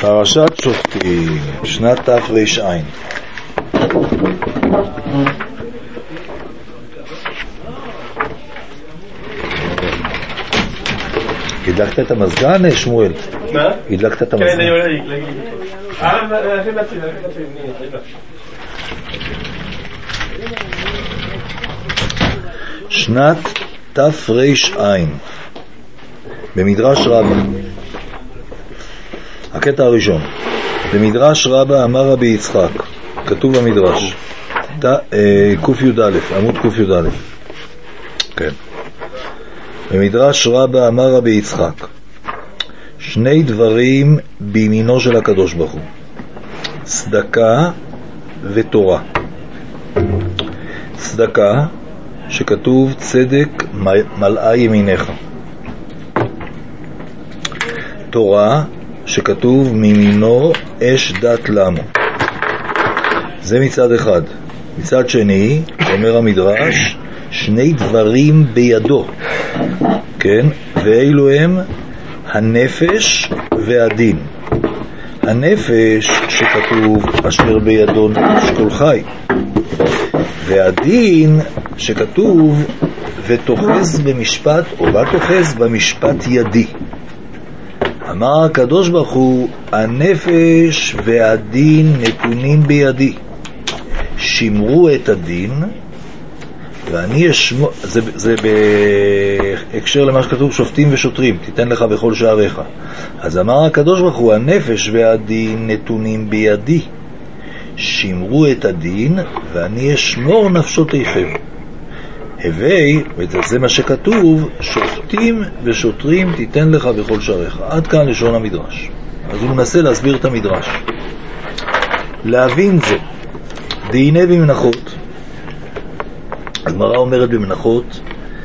פרשת שופטים, שנת תר"ע. הדלקת את המזגן, שמואל? מה? הדלקת את המזגן? כן, אני עולה להגיד. שנת תר"ע, במדרש רבה. הקטע הראשון, במדרש רבה אמר רבי יצחק, כתוב במדרש, ק"יא, עמוד ק"יא. כן. במדרש רבה אמר רבי יצחק, שני דברים בימינו של הקדוש ברוך הוא, צדקה ותורה. צדקה, שכתוב צדק מלאה ימיניך. תורה, שכתוב מימינו אש דת למו. זה מצד אחד. מצד שני, אומר המדרש, שני דברים בידו, כן? ואילו הם הנפש והדין. הנפש, שכתוב אשר בידו נפש כל חי, והדין, שכתוב ותוחז במשפט, או ותוחז במשפט ידי. אמר הקדוש ברוך הוא, הנפש והדין נתונים בידי, שמרו את הדין ואני אשמור. זה בהקשר למה שכתוב שופטים ושוטרים, תיתן לך בכל שעריך. אז אמר הקדוש ברוך הוא, הנפש והדין נתונים בידי, שמרו את הדין ואני אשמור נפשותיכם. הווי, וזה מה שכתוב, שופטים ושוטרים תיתן לך בכל שעריך. עד כאן לשון המדרש. אז הוא מנסה להסביר את המדרש. להבין זה, דהינה במנחות. הגמרא אומרת במנחות,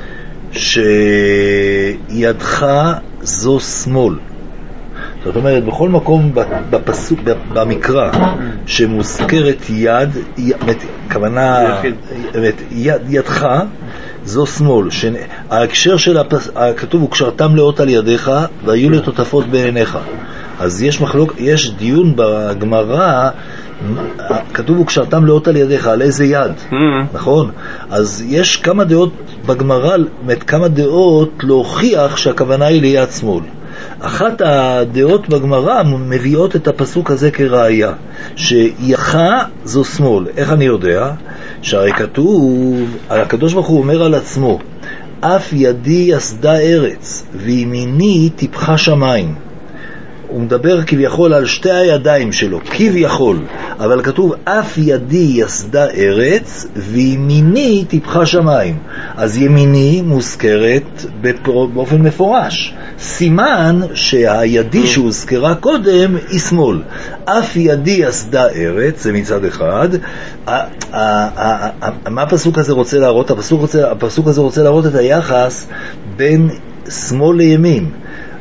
שידך זו שמאל. זאת אומרת, בכל מקום בפסוק, במקרא, שמוזכרת יד, כוונה, ידך זו שמאל. ההקשר של הכתוב הוא קשרתם לאות על ידיך והיו לטוטפות בעיניך. אז יש דיון בגמרא, כתוב הוא קשרתם לאות על ידיך, על איזה יד, נכון? אז יש כמה דעות בגמרא, כמה דעות להוכיח שהכוונה היא ליד שמאל. אחת הדעות בגמרא מביאות את הפסוק הזה כראיה, שידך זו שמאל. איך אני יודע? שהרי כתוב, הקדוש ברוך הוא אומר על עצמו, אף ידי יסדה ארץ וימיני טיפחה שמיים. הוא מדבר כביכול על שתי הידיים שלו, כביכול, אבל כתוב אף ידי יסדה ארץ וימיני טיפחה שמיים. אז ימיני מוזכרת באופן מפורש, סימן שהידי שהוזכרה קודם היא שמאל. אף ידי יסדה ארץ, זה מצד אחד. מה הפסוק הזה רוצה להראות? הפסוק הזה רוצה להראות את היחס בין שמאל לימין.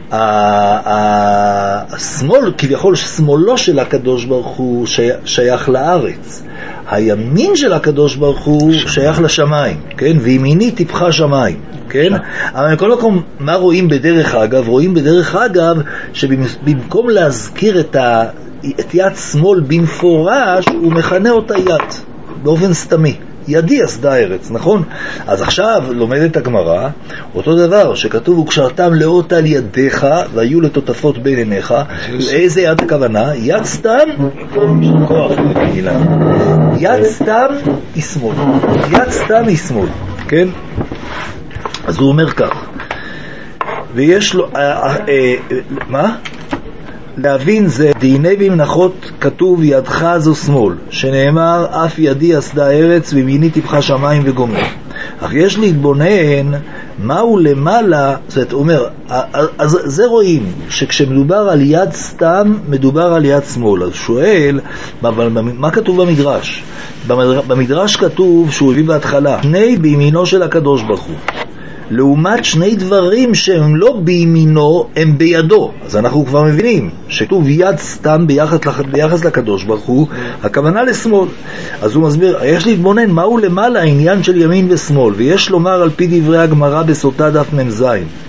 השמאל, כביכול שמאלו של הקדוש ברוך הוא שייך לארץ, הימין של הקדוש ברוך הוא שייך לשמיים, כן? וימיני טיפחה שמיים, כן? אבל בכל מקום, מה רואים בדרך אגב? רואים בדרך אגב שבמקום להזכיר את יד שמאל במפורש, הוא מכנה אותה יד באופן סתמי, ידי יסדה ארץ, נכון? אז עכשיו לומדת הגמרא אותו דבר שכתוב וקשרתם לאות על ידיך והיו לטוטפות בין עיניך. איזה יד הכוונה? יד סתם כוח, יד סתם היא שמאל, יד סתם היא שמאל, כן? אז הוא אומר כך, ויש לו מה? להבין זה, דהינה במנחות כתוב ידך זו שמאל, שנאמר אף ידי יסדה ארץ וימיני טיפחה שמיים וגומר. אך יש להתבונן מהו למעלה. זאת אומרת, אז זה רואים שכשמדובר על יד סתם מדובר על יד שמאל. אז שואל, מה כתוב במדרש? במדרש כתוב שהוא הביא בהתחלה שני בימינו של הקדוש ברוך הוא, לעומת שני דברים שהם לא בימינו, הם בידו. אז אנחנו כבר מבינים שכתוב יד סתם ביחס לקדוש ברוך הוא, הכוונה לשמאל. אז הוא מסביר, יש להתבונן מהו למעלה העניין של ימין ושמאל, ויש לומר על פי דברי הגמרא בסוטה דף מ"ז,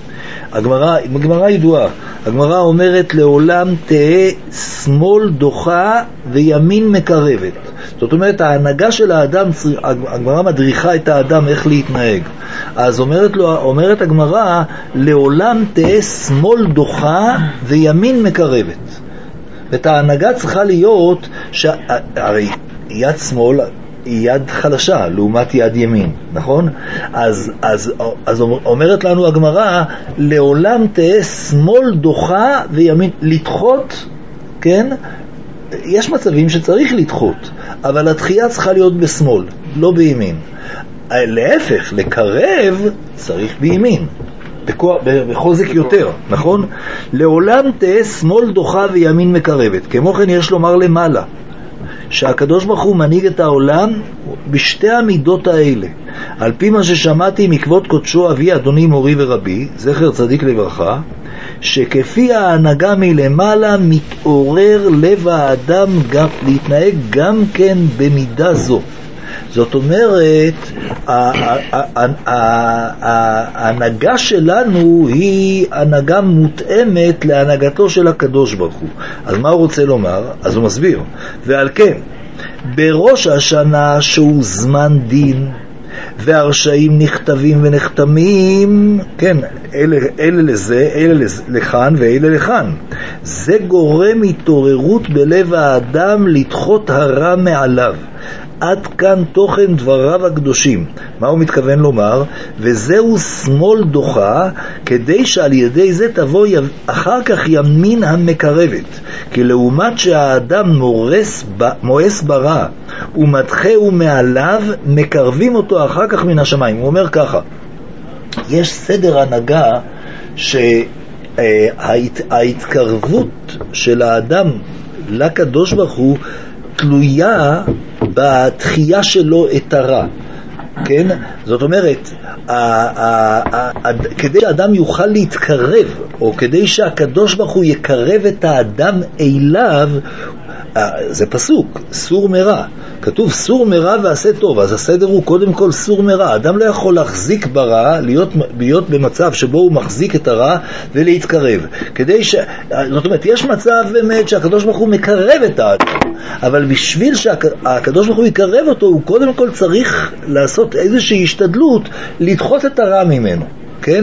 הגמרא ידועה, הגמרא אומרת לעולם תהא שמאל דוחה וימין מקרבת. זאת אומרת, ההנהגה של האדם, הגמרא מדריכה את האדם איך להתנהג. אז אומרת הגמרא, לעולם תהא שמאל דוחה וימין מקרבת. ואת ההנהגה צריכה להיות, הרי יד שמאל היא יד חלשה לעומת יד ימין, נכון? אז אומרת לנו הגמרא, לעולם תהא שמאל דוחה וימין, לדחות, כן? יש מצבים שצריך לדחות, אבל התחייה צריכה להיות בשמאל, לא בימין. להפך, לקרב צריך בימין, בחוזק יותר, נכון? לעולם תהא שמאל דוחה וימין מקרבת. כמו כן יש לומר למעלה, שהקדוש ברוך הוא מנהיג את העולם בשתי המידות האלה, על פי מה ששמעתי מכבוד קודשו אבי אדוני מורי ורבי, זכר צדיק לברכה, שכפי ההנהגה מלמעלה מתעורר לב האדם להתנהג גם כן במידה זו. זאת אומרת, ההנהגה שלנו היא הנהגה מותאמת להנהגתו של הקדוש ברוך הוא. אז מה הוא רוצה לומר? אז הוא מסביר. ועל כן, בראש השנה שהוא זמן דין, והרשעים נכתבים ונחתמים, כן, אלה לזה, אלה לכאן ואלה לכאן. זה גורם התעוררות בלב האדם לדחות הרע מעליו. עד כאן תוכן דבריו הקדושים. מה הוא מתכוון לומר? וזהו שמאל דוחה, כדי שעל ידי זה תבוא אחר כך ימין המקרבת. כי לעומת שהאדם מואס ברע ומדחהו מעליו, מקרבים אותו אחר כך מן השמיים. הוא אומר ככה, יש סדר הנהגה שההתקרבות של האדם לקדוש ברוך הוא תלויה בתחייה שלו את הרע, כן? זאת אומרת, כדי שהאדם יוכל להתקרב, או כדי שהקדוש ברוך הוא יקרב את האדם אליו, זה פסוק, סור מרע. כתוב סור מרע ועשה טוב, אז הסדר הוא קודם כל סור מרע. אדם לא יכול להחזיק ברע, להיות במצב שבו הוא מחזיק את הרע ולהתקרב. זאת אומרת, יש מצב באמת שהקדוש ברוך הוא מקרב את האדם, אבל בשביל שהקדוש ברוך הוא יקרב אותו, הוא קודם כל צריך לעשות איזושהי השתדלות לדחות את הרע ממנו. כן?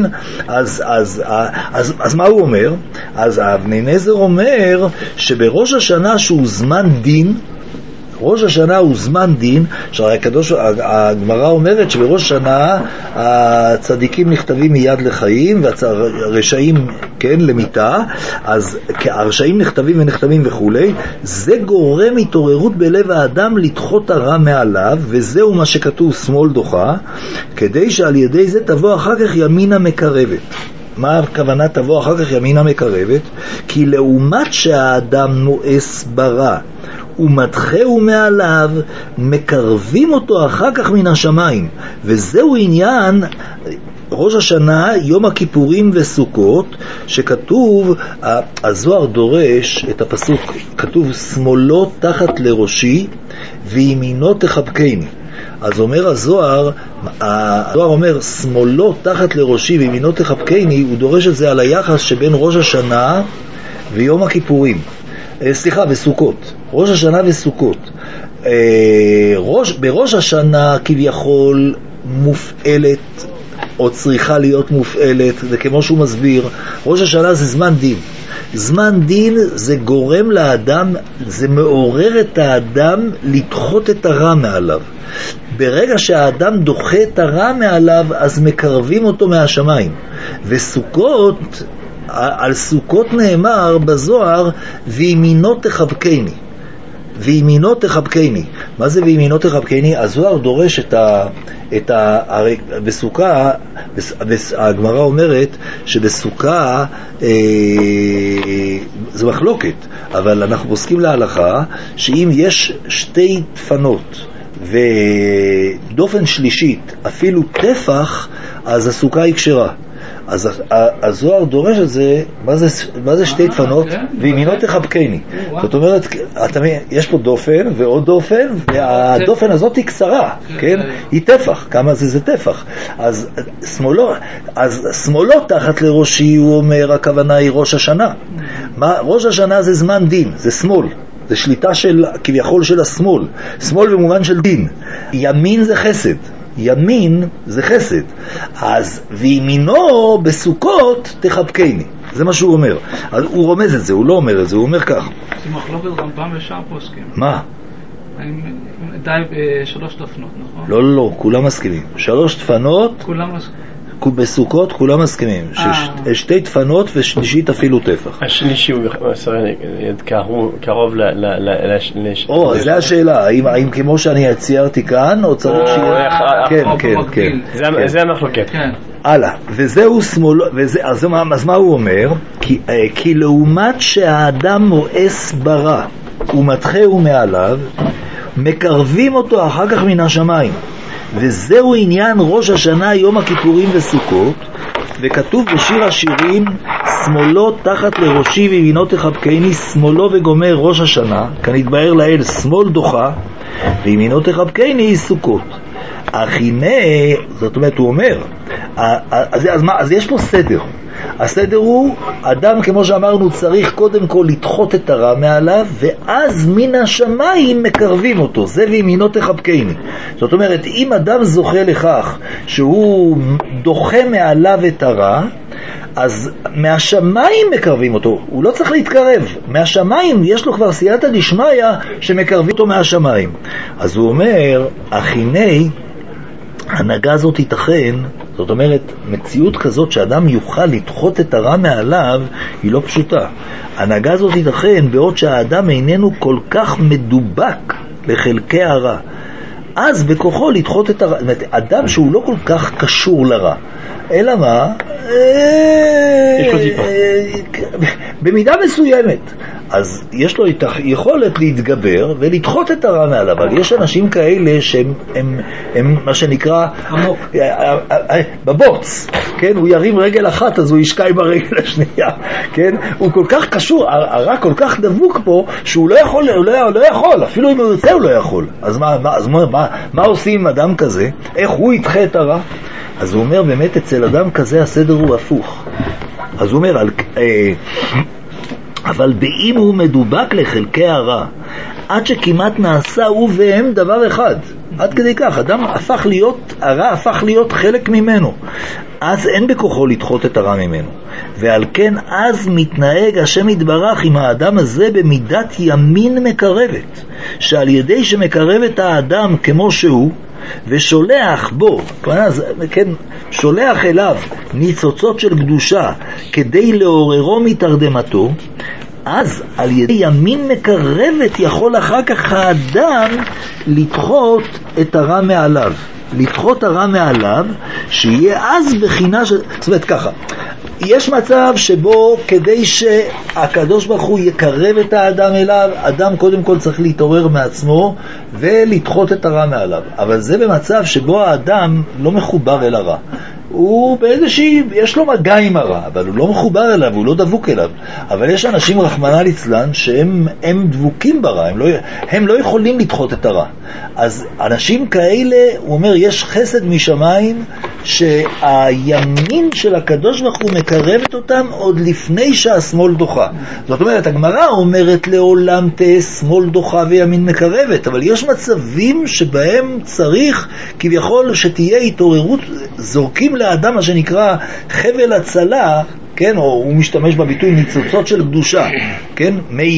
אז מה הוא אומר? אז אבני נזר אומר שבראש השנה שהוא זמן דין, ראש השנה הוא זמן דין, הגמרא אומרת שבראש השנה הצדיקים נכתבים מיד לחיים והרשעים, כן, למיתה. אז הרשעים נכתבים ונחתמים וכולי. זה גורם התעוררות בלב האדם לדחות הרע מעליו, וזהו מה שכתוב שמאל דוחה, כדי שעל ידי זה תבוא אחר כך ימינה מקרבת. מה הכוונה תבוא אחר כך ימינה מקרבת? כי לעומת שהאדם מואס ברע ומדחהו מעליו, מקרבים אותו אחר כך מן השמיים. וזהו עניין ראש השנה, יום הכיפורים וסוכות, שכתוב, הזוהר דורש את הפסוק, כתוב שמאלו תחת לראשי וימינו תחבקני. אז אומר הזוהר אומר שמאלו תחת לראשי וימינו תחבקני, הוא דורש את זה על היחס שבין ראש השנה ויום הכיפורים, וסוכות, ראש השנה וסוכות. בראש השנה כביכול מופעלת או צריכה להיות מופעלת, וכמו שהוא מסביר, ראש השנה זה זמן דין. זמן דין זה גורם לאדם, זה מעורר את האדם לדחות את הרע מעליו. ברגע שהאדם דוחה את הרע מעליו, אז מקרבים אותו מהשמיים. וסוכות, על סוכות נאמר בזוהר, וימינו תחבקני. וימינו תחבקני. מה זה וימינו תחבקני? הזוהר דורש בסוכה, הגמרא אומרת שבסוכה זה מחלוקת, אבל אנחנו פוסקים להלכה שאם יש שתי דפנות ודופן שלישית אפילו טפח, אז הסוכה היא כשרה. אז הזוהר דורש את זה, מה זה שתי דפנות? וימינו תחבקני. זאת אומרת, יש פה דופן ועוד דופן, והדופן הזאת היא קצרה, כן? היא טפח, כמה זה טפח. אז שמאלו תחת לראשי, הוא אומר, הכוונה היא ראש השנה. ראש השנה זה זמן דין, זה שמאל. זה שליטה של, כביכול של השמאל. שמאל במובן של דין. ימין זה חסד. ימין זה חסד. אז וימינו בסוכות תחבקני. זה מה שהוא אומר. אז הוא רומז את זה, הוא לא אומר את זה, הוא אומר כך. זה מחלוקת רמב"ם ושאר פוסקים. מה? די 3 דפנות, נכון? לא, כולם מסכימים. 3 דפנות. כולם מסכימים. בסוכות כולם מסכימים. 2 דפנות ושלישית אפילו טפח. השלישי הוא קרוב זה השאלה, האם כמו שאני ציירתי כאן, או צריך שיהיה... כן. זה המחלוקת. הלאה, וזהו שמאל, אז מה הוא אומר? כי לעומת שהאדם מואס ברע ומתחהו מעליו, מקרבים אותו אחר כך מן השמיים. וזהו עניין ראש השנה, יום הכיפורים וסוכות, וכתוב בשיר השירים, שמאלו תחת לראשי וימינו תחבקני, שמאלו וגומר ראש השנה, כאן התבהר לאל, שמאל דוחה, וימינו תחבקני סוכות. אך הנה, זאת אומרת, הוא אומר, אז יש פה סדר. הסדר הוא, אדם כמו שאמרנו צריך קודם כל לדחות את הרע מעליו, ואז מן השמיים מקרבים אותו, זה וימינו תחבקני. זאת אומרת, אם אדם זוכה לכך שהוא דוחה מעליו את הרע, אז מהשמיים מקרבים אותו, הוא לא צריך להתקרב, מהשמיים יש לו כבר סייעתא דשמיא שמקרבים אותו מהשמיים. אז הוא אומר, אך הנה, הנהגה הזאת ייתכן, זאת אומרת, מציאות כזאת שאדם יוכל לדחות את הרע מעליו, היא לא פשוטה. הנהגה הזאת ייתכן בעוד שהאדם איננו כל כך מדובק לחלקי הרע. אז בכוחו לדחות את הרע. זאת אומרת, אדם שהוא לא כל כך קשור לרע. אלא מה? יש לו טיפה. במידה מסוימת. אז יש לו יכולת להתגבר ולדחות את הרע מעליו. אבל יש אנשים כאלה שהם מה שנקרא בבוץ, כן? הוא ירים רגל אחת אז הוא ישקע ברגל השנייה, כן? הוא כל כך קשור, הרע כל כך דבוק פה שהוא לא יכול, אפילו אם הוא יוצא הוא לא יכול. אז מה עושים עם אדם כזה? איך הוא ידחה את הרע? אז הוא אומר באמת אצל אדם כזה הסדר הוא הפוך. אז הוא אומר אבל באם הוא מדובק לחלקי הרע, עד שכמעט נעשה הוא והם דבר אחד, עד כדי כך, הרע הפך להיות חלק ממנו, אז אין בכוחו לדחות את הרע ממנו. ועל כן אז מתנהג השם יתברך עם האדם הזה במידת ימין מקרבת, שעל ידי שמקרבת האדם כמו שהוא, ושולח בו, כן, שולח אליו ניצוצות של קדושה כדי לעוררו מתרדמתו, אז על ידי ימין מקרבת יכול אחר כך האדם לדחות את הרע מעליו. לדחות הרע מעליו, שיהיה אז בחינה זאת אומרת ככה, יש מצב שבו כדי שהקדוש ברוך הוא יקרב את האדם אליו, אדם קודם כל צריך להתעורר מעצמו ולדחות את הרע מעליו. אבל זה במצב שבו האדם לא מחובר אל הרע. הוא באיזושהי, יש לו מגע עם הרע, אבל הוא לא מחובר אליו, הוא לא דבוק אליו. אבל יש אנשים רחמנא ליצלן שהם דבוקים ברע, הם לא יכולים לדחות את הרע. אז אנשים כאלה, הוא אומר, יש חסד משמיים שהימין של הקדוש ברוך הוא מקרבת אותם עוד לפני שהשמאל דוחה. זאת אומרת, הגמרא אומרת לעולם תהיה שמאל דוחה וימין מקרבת, אבל יש מצבים שבהם צריך כביכול שתהיה התעוררות, זורקים לאדם מה שנקרא חבל הצלה, כן, או הוא משתמש בביטוי ניצוצות של קדושה, כן,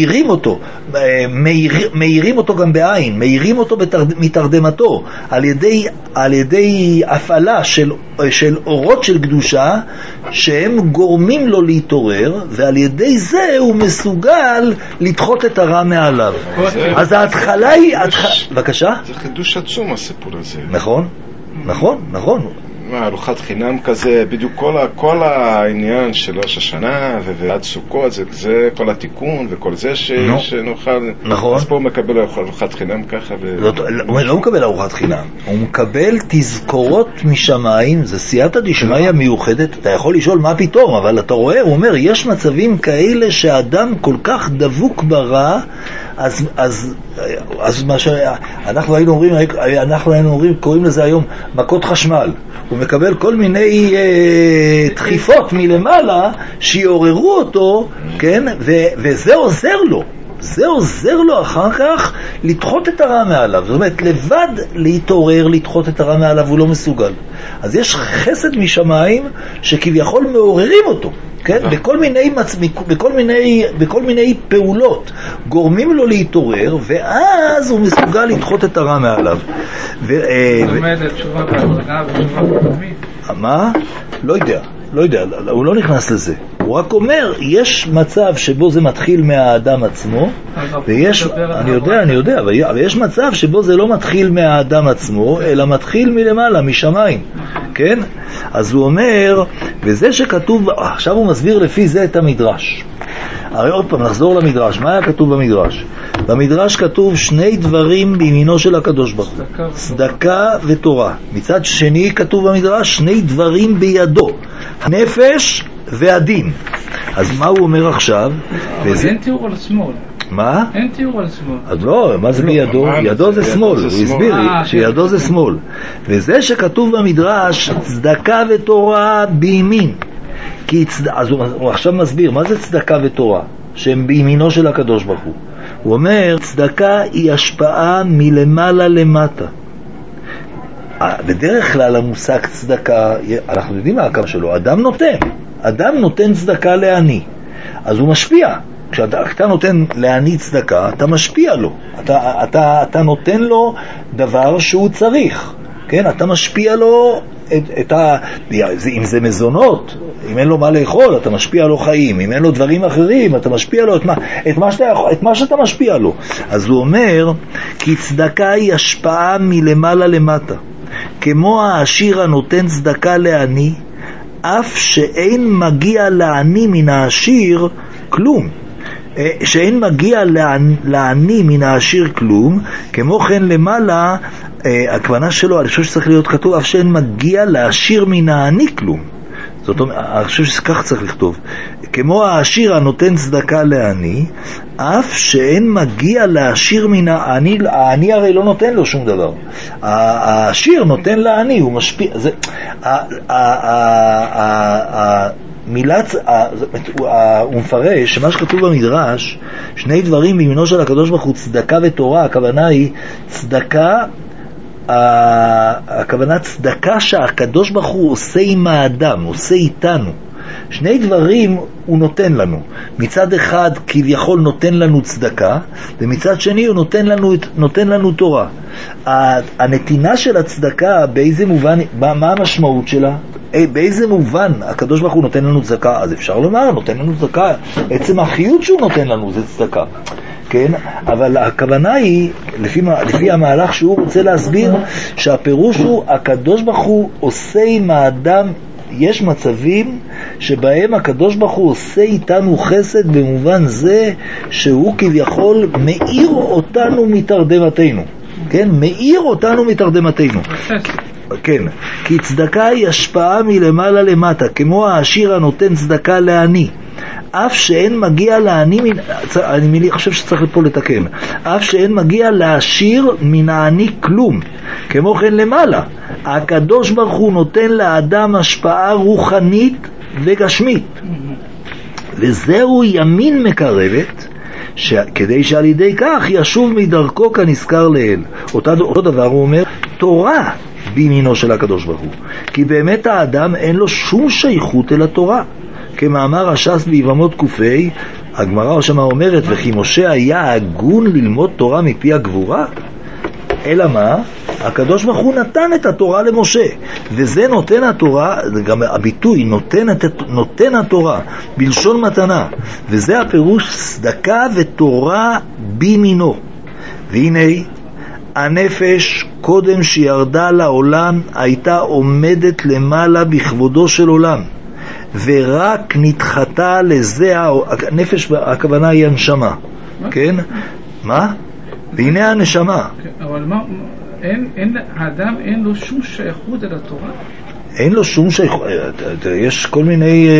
מאירים אותו גם בעין, מאירים אותו מתרדמתו, על ידי הפעלה של אורות של קדושה, שהם גורמים לו להתעורר, ועל ידי זה הוא מסוגל לדחות את הרע מעליו. אז ההתחלה היא... בבקשה? זה חידוש עצום הסיפור הזה. נכון. ארוחת חינם כזה, בדיוק כל העניין של ראש השנה ועד סוכות, זה כל התיקון וכל זה שנוכל. נכון. אז פה הוא מקבל ארוחת חינם ככה. הוא לא מקבל ארוחת חינם, הוא מקבל תזכורות משמיים, זה סייעתא דשמיא מיוחדת. אתה יכול לשאול מה פתאום, אבל אתה רואה, הוא אומר, יש מצבים כאלה שהאדם כל כך דבוק ברע, אז מה שאנחנו היינו אומרים, קוראים לזה היום מכות חשמל. הוא מקבל כל מיני דחיפות מלמעלה שיעוררו אותו, כן? וזה עוזר לו. זה עוזר לו אחר כך לדחות את הרע מעליו. זאת אומרת, לבד להתעורר, לדחות את הרע מעליו, הוא לא מסוגל. אז יש חסד משמיים שכביכול מעוררים אותו, כן? בכל מיני פעולות גורמים לו להתעורר, ואז הוא מסוגל לדחות את הרע מעליו. עומד לתשובה בהדרגה ותשובה פתאומית. מה? לא יודע, הוא לא נכנס לזה. הוא רק אומר, יש מצב שבו זה מתחיל מהאדם עצמו, ויש, אני יודע, אבל יש מצב שבו זה לא מתחיל מהאדם עצמו, אלא מתחיל מלמעלה, משמיים, כן? אז הוא אומר, וזה שכתוב, עכשיו הוא מסביר לפי זה את המדרש. הרי עוד פעם, נחזור למדרש. מה היה כתוב במדרש? במדרש כתוב שני דברים בימינו של הקדוש ברוך הוא, צדקה ותורה. מצד שני כתוב במדרש שני דברים בידו, הנפש והדין. אז מה הוא אומר עכשיו? אבל אין תיאור על שמאל. מה? אין תיאור על שמאל. אז לא, מה זה בידו? ידו זה שמאל, הוא הסביר לי שידו זה שמאל. וזה שכתוב במדרש צדקה ותורה בימין. אז הוא עכשיו מסביר מה זה צדקה ותורה, שהם בימינו של הקדוש ברוך הוא. הוא אומר, צדקה היא השפעה מלמעלה למטה. בדרך כלל המושג צדקה, אנחנו יודעים מה הקו שלו, אדם נותן צדקה לעני, אז הוא משפיע. כשאתה נותן לעני צדקה, אתה משפיע לו, אתה נותן לו דבר שהוא צריך, כן? אתה משפיע לו אם זה מזונות, אם אין לו מה לאכול, אתה משפיע לו חיים, אם אין לו דברים אחרים, אתה משפיע לו את מה שאתה משפיע לו. אז הוא אומר, כי צדקה היא השפעה מלמעלה למטה, כמו העשיר הנותן צדקה לעני, אף שאין מגיע לעני מן העשיר כלום. שאין מגיע לעני מן העשיר כלום, כמו כן למעלה, הכוונה שלו, אני חושב שצריך להיות כתוב, אף שאין מגיע לעשיר מן העני כלום. זאת אומרת, אני חושב שכך צריך לכתוב. כמו העשיר הנותן צדקה לעני, אף שאין מגיע לעשיר מן העני, העני הרי לא נותן לו שום דבר. העשיר נותן לעני, הוא משפיע. הוא מפרש שמה שכתוב במדרש, שני דברים בימינו של הקדוש ברוך הוא, צדקה ותורה, הכוונה היא צדקה, הכוונה צדקה שהקדוש ברוך הוא עושה עם האדם, עושה איתנו. שני דברים הוא נותן לנו. מצד אחד כביכול נותן לנו צדקה, ומצד שני הוא נותן לנו תורה. הנתינה של הצדקה, באיזה מובן, מה המשמעות שלה? באיזה מובן הקדוש ברוך הוא נותן לנו צדקה? אז אפשר לומר, נותן לנו צדקה, עצם החיות שהוא נותן לנו זה צדקה, כן? אבל הכוונה היא, לפי המהלך שהוא רוצה להסביר, שהפירוש הוא, הקדוש ברוך הוא עושה עם האדם, יש מצבים שבהם הקדוש ברוך הוא עושה איתנו חסד, במובן זה שהוא כביכול מאיר אותנו מתרדמתנו, כן? מאיר אותנו מתרדמתנו. כן, כי צדקה היא השפעה מלמעלה למטה, כמו העשיר הנותן צדקה לעני, אף שאין מגיע לעני, אני חושב שצריך פה לתקן, אף שאין מגיע לעשיר מן העני כלום. כמו כן למעלה, הקדוש ברוך הוא נותן לאדם השפעה רוחנית וגשמית, וזהו ימין מקרבת, כדי שעל ידי כך ישוב מדרכו כנזכר לאל. אותו דבר הוא אומר, תורה בימינו של הקדוש ברוך הוא, כי באמת האדם אין לו שום שייכות אל התורה. כמאמר הש"ס ביבמות קופי, הגמרא שמה אומרת, וכי משה היה הגון ללמוד תורה מפי הגבורה? אלא מה? הקדוש ברוך הוא נתן את התורה למשה, וזה נותן התורה, גם הביטוי נותן התורה בלשון מתנה, וזה הפירוש צדקה ותורה בימינו. והנה הנפש קודם שירדה לעולם הייתה עומדת למעלה בכבודו של עולם, ורק נדחתה לזה, הנפש הכוונה היא הנשמה, כן? מה? והנה הנשמה. אבל מה, האדם אין לו שום שייכות אל התורה? אין לו שום שייכות, יש כל מיני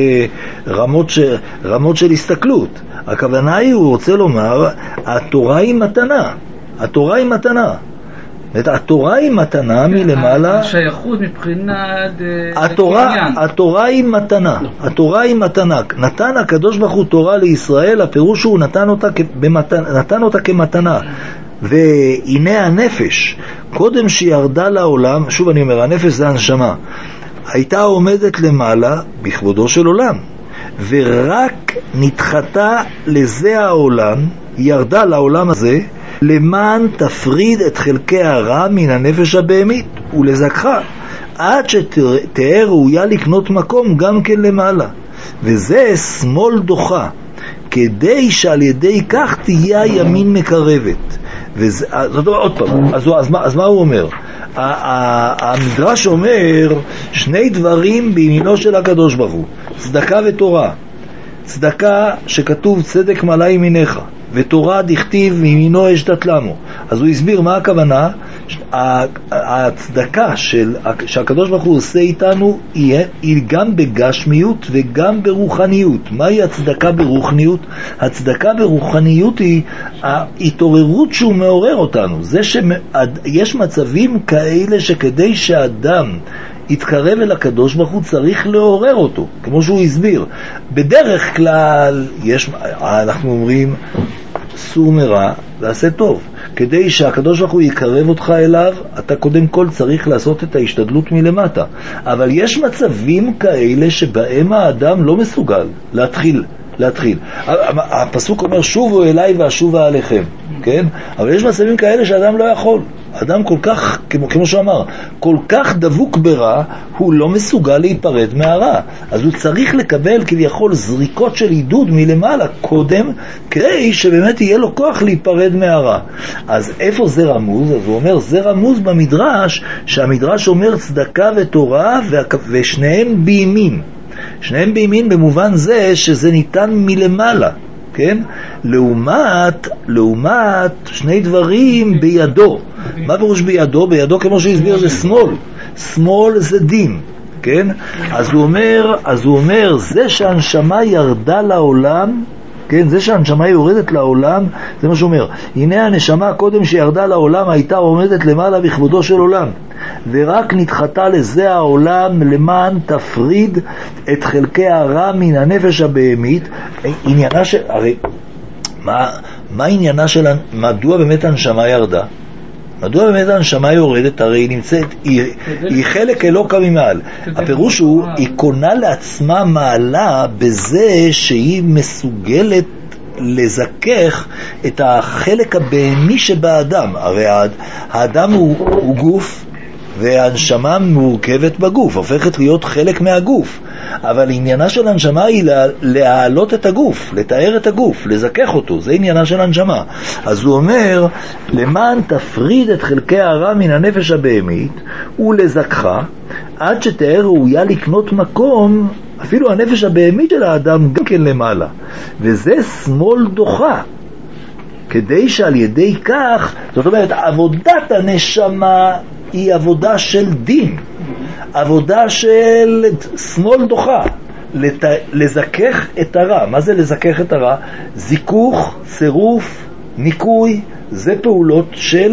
רמות של הסתכלות. הכוונה היא, הוא רוצה לומר, התורה היא מתנה. התורה היא מתנה. התורה היא מתנה מלמעלה. השייכות מבחינת התורה היא מתנה. התורה היא מתנה. נתן הקדוש ברוך הוא תורה לישראל, הפירוש הוא נתן אותה כמתנה. והנה הנפש, קודם שירדה לעולם, שוב אני אומר, הנפש זה הנשמה, הייתה עומדת למעלה בכבודו של עולם, ורק נדחתה לזה העולם, ירדה לעולם הזה, למען תפריד את חלקי הרע מן הנפש הבהמית ולזכחה, עד שתהיה ראויה לקנות מקום גם כן למעלה. וזה שמאל דוחה, כדי שעל ידי כך תהיה הימין מקרבת. זאת עוד פעם, אז מה הוא אומר? המדרש אומר שני דברים בימינו של הקדוש ברוך הוא, צדקה ותורה. צדקה שכתוב צדק מלא ימיניך, ותורה דכתיב מימינו אשתת למו. אז הוא הסביר מה הכוונה. הצדקה שהקדוש ברוך הוא עושה איתנו היא גם בגשמיות וגם ברוחניות. מהי הצדקה ברוחניות? הצדקה ברוחניות היא ההתעוררות שהוא מעורר אותנו. זה שיש מצבים כאלה שכדי שאדם יתקרב אל הקדוש ברוך הוא צריך לעורר אותו, כמו שהוא הסביר. בדרך כלל אנחנו אומרים סור מרע ועשה טוב. כדי שהקדוש ברוך הוא יקרב אותך אליו, אתה קודם כל צריך לעשות את ההשתדלות מלמטה. אבל יש מצבים כאלה שבהם האדם לא מסוגל להתחיל. הפסוק אומר שובו אליי ואשובה עליכם, כן? אבל יש מצבים כאלה שאדם לא יכול. אדם כל כך, כמו שאמר, כל כך דבוק ברע, הוא לא מסוגל להיפרד מהרע. אז הוא צריך לקבל כביכול זריקות של עידוד מלמעלה קודם, כדי שבאמת יהיה לו כוח להיפרד מהרע. אז איפה זה רמוז? אז הוא אומר, זה רמוז במדרש, שהמדרש אומר צדקה ותורה, ושניהם בימין. שניהם בימין במובן זה שזה ניתן מלמעלה, כן? לעומת שני דברים בידו. מה פירוש בידו? בידו כמו שהסביר זה שמאל. שמאל זה דין, כן? אז הוא אומר זה שהנשמה ירדה לעולם, כן, זה שהנשמה יורדת לעולם, זה מה שהוא אומר. הנה הנשמה קודם שירדה לעולם הייתה עומדת למעלה בכבודו של עולם, ורק נדחתה לזה העולם למען תפריד את חלקי הרע מן הנפש הבהמית. עניינה של, הרי מה עניינה של, מדוע באמת הנשמה ירדה? מדוע באמת הנשמה יורדת? הרי היא נמצאת, היא חלק אלוקה ממעל. הפירוש הוא, היא קונה לעצמה מעלה בזה שהיא מסוגלת לזכך את החלק הבהמי שבאדם. הרי האדם הוא גוף, והנשמה מורכבת בגוף, הופכת להיות חלק מהגוף. אבל עניינה של הנשמה היא להעלות את הגוף, לתאר את הגוף, לזכך אותו, זה עניינה של הנשמה. אז הוא אומר, למען תפריד את חלקי הרע מן הנפש הבהמית ולזכחה, עד שתהיה ראויה לקנות מקום, אפילו הנפש הבהמית של האדם גם כן למעלה. וזה שמאל דוחה, כדי שעל ידי כך, זאת אומרת, עבודת הנשמה היא עבודה של דין, עבודה של שמאל דוחה, לזכך את הרע. מה זה לזכך את הרע? זיכוך, צירוף, ניקוי, זה פעולות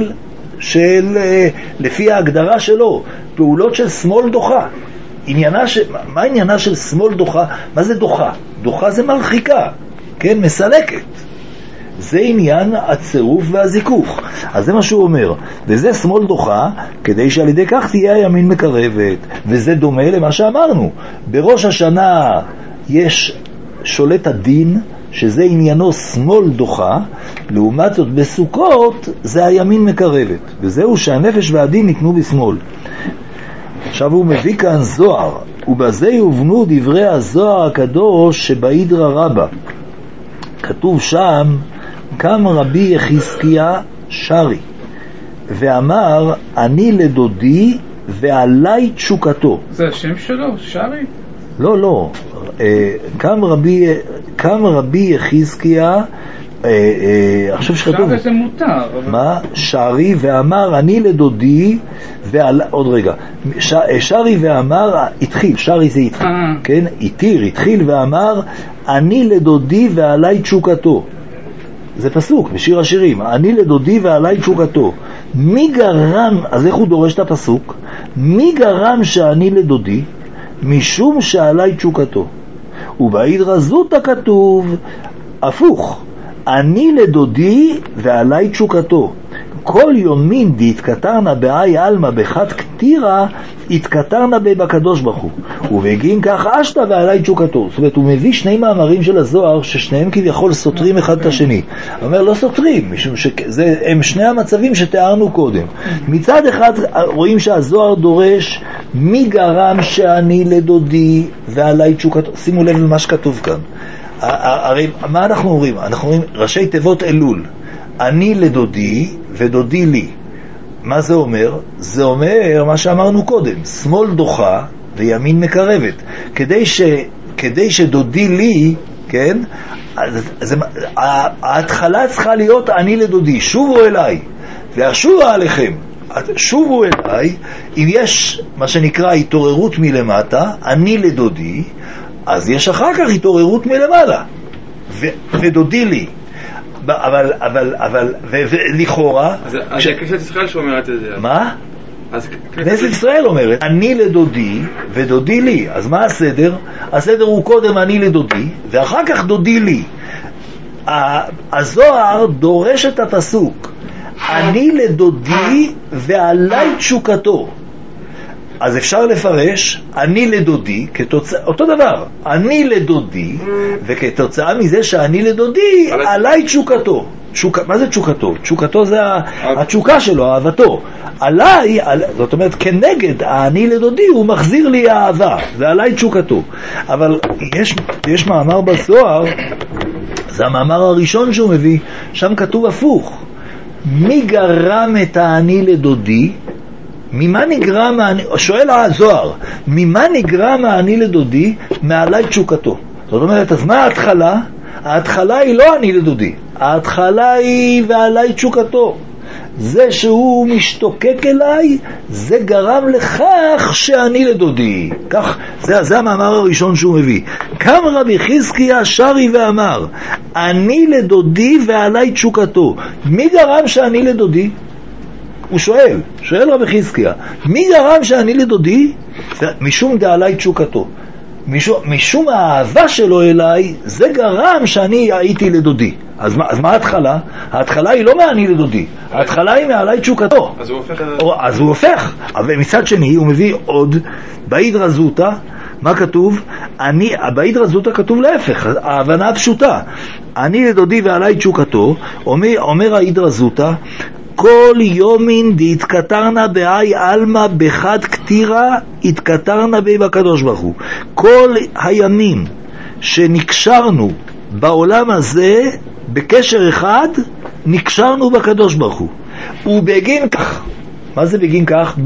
לפי ההגדרה שלו, פעולות של שמאל דוחה. מה עניינה של שמאל דוחה? מה זה דוחה? דוחה זה מרחיקה, כן, מסלקת. זה עניין הצירוף והזיכוך. אז זה מה שהוא אומר, וזה שמאל דוחה, כדי שעל ידי כך תהיה הימין מקרבת. וזה דומה למה שאמרנו, בראש השנה יש שולט הדין, שזה עניינו שמאל דוחה, לעומת זאת בסוכות זה הימין מקרבת, וזהו שהנפש והדין ניתנו בשמאל. עכשיו הוא מביא כאן זוהר, ובזה יובנו דברי הזוהר הקדוש שבהידרא רבה. כתוב שם, קם רבי יחזקיה שרי, ואמר, אני לדודי ועלי תשוקתו. זה השם שלו, שרי? לא, לא. קם רבי יחזקיה, עכשיו שכתוב. שרי זה מותר. מה? שרי ואמר, אני לדודי, עוד רגע. שרי ואמר, התחיל, שרי זה התחיל. כן? התחיל ואמר, אני לדודי ועלי תשוקתו. זה פסוק בשיר השירים, אני לדודי ועלי תשוקתו. מי גרם, אז איך הוא דורש את הפסוק? מי גרם שאני לדודי? משום שעלי תשוקתו. ובהידרא זוטא כתוב הפוך, אני לדודי ועלי תשוקתו. כל יומין דהתקטרנה באי אלמה בחד כתירה, התקטרנה בקדוש ברוך הוא. ובגין כך אשתא ועלי תשוקתו. זאת אומרת, הוא מביא שני מאמרים של הזוהר ששניהם כביכול סותרים אחד את השני. הוא אומר, לא סותרים, משום שהם שני המצבים שתיארנו קודם. מצד אחד רואים שהזוהר דורש, מי גרם שאני לדודי ועלי תשוקתו. שימו לב למה שכתוב כאן. הרי מה אנחנו אומרים? אנחנו אומרים ראשי תיבות אלול. אני לדודי ודודי לי. מה זה אומר? זה אומר מה שאמרנו קודם, שמאל דוחה וימין מקרבת. כדי שדודי לי, כן? ההתחלה צריכה להיות אני לדודי, שובו אליי ואשורה עליכם. שובו אליי, אם יש מה שנקרא התעוררות מלמטה, אני לדודי, אז יש אחר כך התעוררות מלמעלה ודודי לי. אבל לכאורה אז כנסת ישראל שאומרת את זה. מה? כנסת ישראל אומרת אני לדודי ודודי לי. אז מה הסדר? הסדר הוא קודם אני לדודי ואחר כך דודי לי. הזוהר דורש את הפסוק אני לדודי ועלי תשוקתו. אז אפשר לפרש אני לדודי אותו דבר, אני לדודי, וכתוצאה מזה שאני לדודי עליי תשוקתו. מה זה תשוקתו? תשוקתו זה התשוקה שלו, אהבתו. עליי, זאת אומרת כנגד אני לדודי הוא מחזיר לי האהבה, ועליי תשוקתו. אבל יש מאמר בזוהר, זה המאמר הראשון שהוא מביא, שם כתוב הפוך, מי גרם את אני לדודי? ממה נגרם, שואל הזוהר, ממה נגרם אני לדודי? מעלי תשוקתו. זאת אומרת, אז מה ההתחלה? ההתחלה היא לא אני לדודי, ההתחלה היא ועלי תשוקתו. זה שהוא משתוקק אליי, זה גרם לכך שאני לדודי. כך, זה המאמר הראשון שהוא מביא. קם רבי חזקיה שרי ואמר, אני לדודי ועלי תשוקתו. מי גרם שאני לדודי? הוא שואל רבי חזקיה, מי גרם שאני לדודי? משום דעלי תשוקתו. משום האהבה שלו אליי, זה גרם שאני הייתי לדודי. אז מה ההתחלה? ההתחלה היא לא מעני לדודי, ההתחלה היא מעלי תשוקתו. אז הוא הופך. אבל מצד שני הוא מביא עוד, בהידרא זוטא, מה כתוב? בהידרא זוטא כתוב להפך, ההבנה הפשוטה. אני לדודי ועלי תשוקתו, אומר ההידרא זוטא, כל יומין דהתקטרנה באי אלמה בחד כתירה, התקטרנה בי בקדוש ברוך הוא. כל הימים שנקשרנו בעולם הזה בקשר אחד, נקשרנו בקדוש ברוך הוא. ובגין כך, מה זה בגין כך?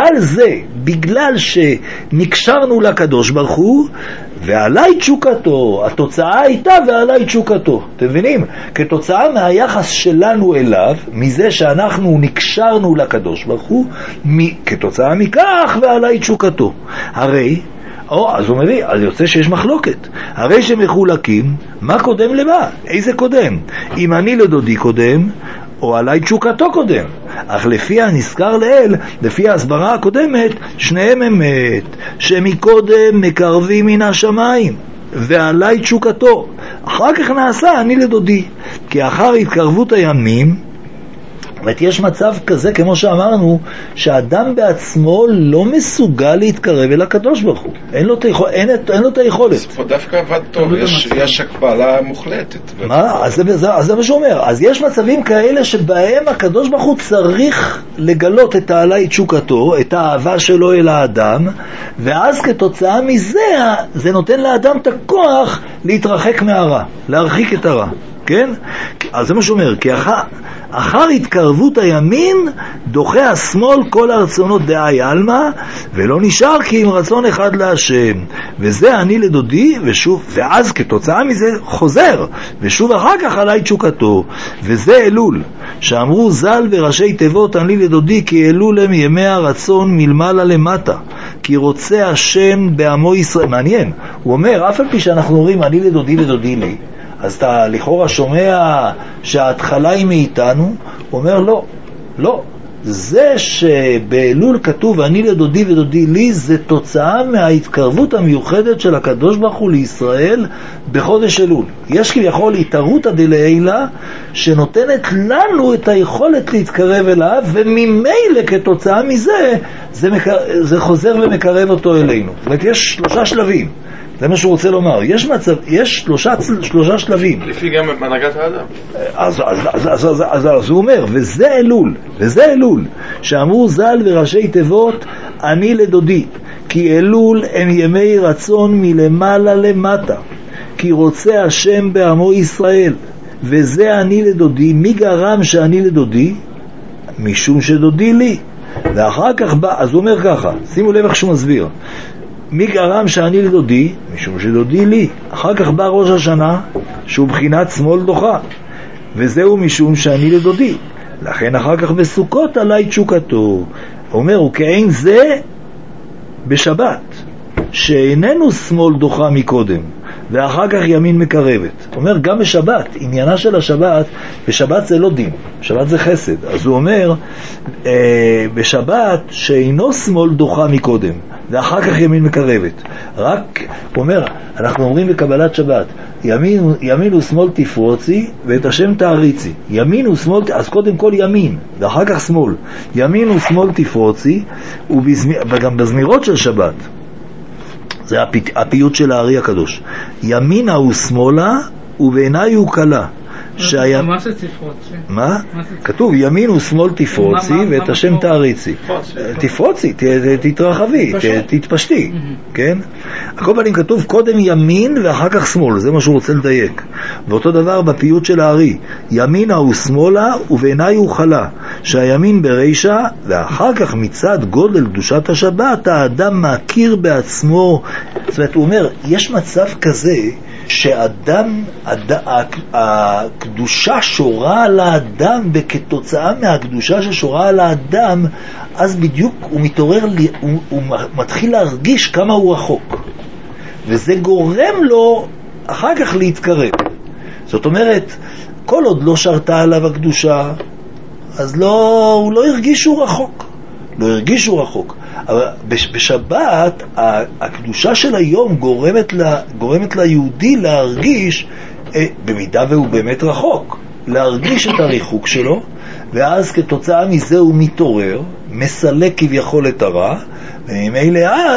בגלל שנקשרנו לקדוש ברוך הוא, ועלי תשוקתו, התוצאה הייתה ועלי תשוקתו. אתם מבינים? כתוצאה מהיחס שלנו אליו, מזה שאנחנו נקשרנו לקדוש ברוך הוא, כתוצאה מכך ועלי תשוקתו. הרי, אז הוא מביא, אז יוצא שיש מחלוקת. הרי שמחולקים, מה קודם למה? איזה קודם? אם אני לדודי קודם, או עלי תשוקתו קודם. אך לפי הנזכר לאל, לפי ההסברה הקודמת, שניהם אמת, שמקודם מקרבים מן השמיים, ועלי תשוקתו. אחר כך נעשה אני לדודי. כי אחר התקרבות הימים, יש מצב כזה, כמו שאמרנו, שהאדם בעצמו לא מסוגל להתקרב אל הקדוש ברוך הוא. אין לו את היכולת. זה פה דווקא עבד טוב, יש הקבלה מוחלטת. מה? אז זה מה שאומר. אז יש מצבים כאלה שבהם הקדוש ברוך הוא צריך לגלות את העלי תשוקתו, את האהבה שלו אל האדם, ואז כתוצאה מזה, זה נותן לאדם את הכוח להתרחק מהרע, להרחיק את הרע. כן? אז זה מה שאומר, כי אחר התקרבות הימין דוחה השמאל כל הרצונות דאי אלמה, ולא נשאר כי עם רצון אחד להשם, וזה אני לדודי, ואז כתוצאה מזה חוזר, ושוב אחר כך עלי תשוקתו, וזה אלול, שאמרו ז"ל וראשי תיבות אני לדודי, כי אלול הם ימי הרצון מלמעלה למטה, כי רוצה השם בעמו ישראל. מעניין, הוא אומר, אף על פי שאנחנו אומרים אני לדודי ודודי לי, אז אתה לכאורה שומע שההתחלה היא מאיתנו, הוא אומר לא, לא, זה שבאלול כתוב אני לדודי ודודי לי, זה תוצאה מההתקרבות המיוחדת של הקדוש ברוך הוא לישראל בחודש אלול. יש כביכול התערותא דלעילא שנותנת לנו את היכולת להתקרב אליו, וממילא כתוצאה מזה זה חוזר ומקרב אותו אלינו. זאת אומרת, יש 3 שלבים. זה מה שהוא רוצה לומר. יש שלושה שלבים. לפי גם הנהגת האדם. אז הוא אומר, וזה אלול, שאמרו ז"ל וראשי תיבות, אני לדודי, כי אלול הם ימי רצון מלמעלה למטה, כי רוצה השם בעמו ישראל, וזה אני לדודי. מי גרם שאני לדודי? משום שדודי לי. ואחר כך בא, אז הוא אומר ככה, שימו לב איך שהוא מסביר. מי גרם שאני לדודי? משום שדודי לי. אחר כך בא ראש השנה, שהוא בחינת שמאל דוחה, וזהו משום שאני לדודי. לכן אחר כך בסוכות עלי תשוקתו. הוא אומר, וכאין זה בשבת, שאיננו שמאל דוחה מקודם, ואחר כך ימין מקרבת. הוא אומר, גם בשבת, עניינה של השבת, בשבת זה לא דין, בשבת זה חסד. אז הוא אומר, בשבת שאינו שמאל דוחה מקודם, ואחר כך ימין מקרבת. רק, הוא אומר, אנחנו אומרים בקבלת שבת, ימין ושמאל תפרוצי, ואת השם תעריצי. ימין ושמאל, אז קודם כל ימין, ואחר כך שמאל. ימין ושמאל תפרוצי, וגם בזמירות של שבת, זה הפיוט של הארי הקדוש. ימינה ושמאלה, ובעיניי הוא קלה. מה זה תפרוצי? מה? כתוב ימין ושמאל תפרוצי, ואת השם תעריצי. תפרוצי, תתרחבי, תתפשטי, כן? הכל פעמים כתוב קודם ימין ואחר כך שמאל, זה מה שהוא רוצה לדייק. ואותו דבר בפיוט של הארי, ימינה ושמאלה, ובעיניי הוא חלה, שהימין ברישה, ואחר כך מצד גודל קדושת השבת האדם מכיר בעצמו. זאת אומרת, הוא אומר, יש מצב כזה שאדם, הקדושה שורה על האדם, וכתוצאה מהקדושה ששורה על האדם, אז בדיוק הוא מתעורר, הוא מתחיל להרגיש כמה הוא רחוק, וזה גורם לו אחר כך להתקרב. זאת אומרת, כל עוד לא שרתה עליו הקדושה, אז הוא לא הרגיש שהוא רחוק. אבל בשבת הקדושה של היום גורמת ליהודי להרגיש, במידה והוא באמת רחוק, להרגיש את הריחוק שלו, ואז כתוצאה מזה הוא מתעורר, מסלק כביכול את הרע, וממילא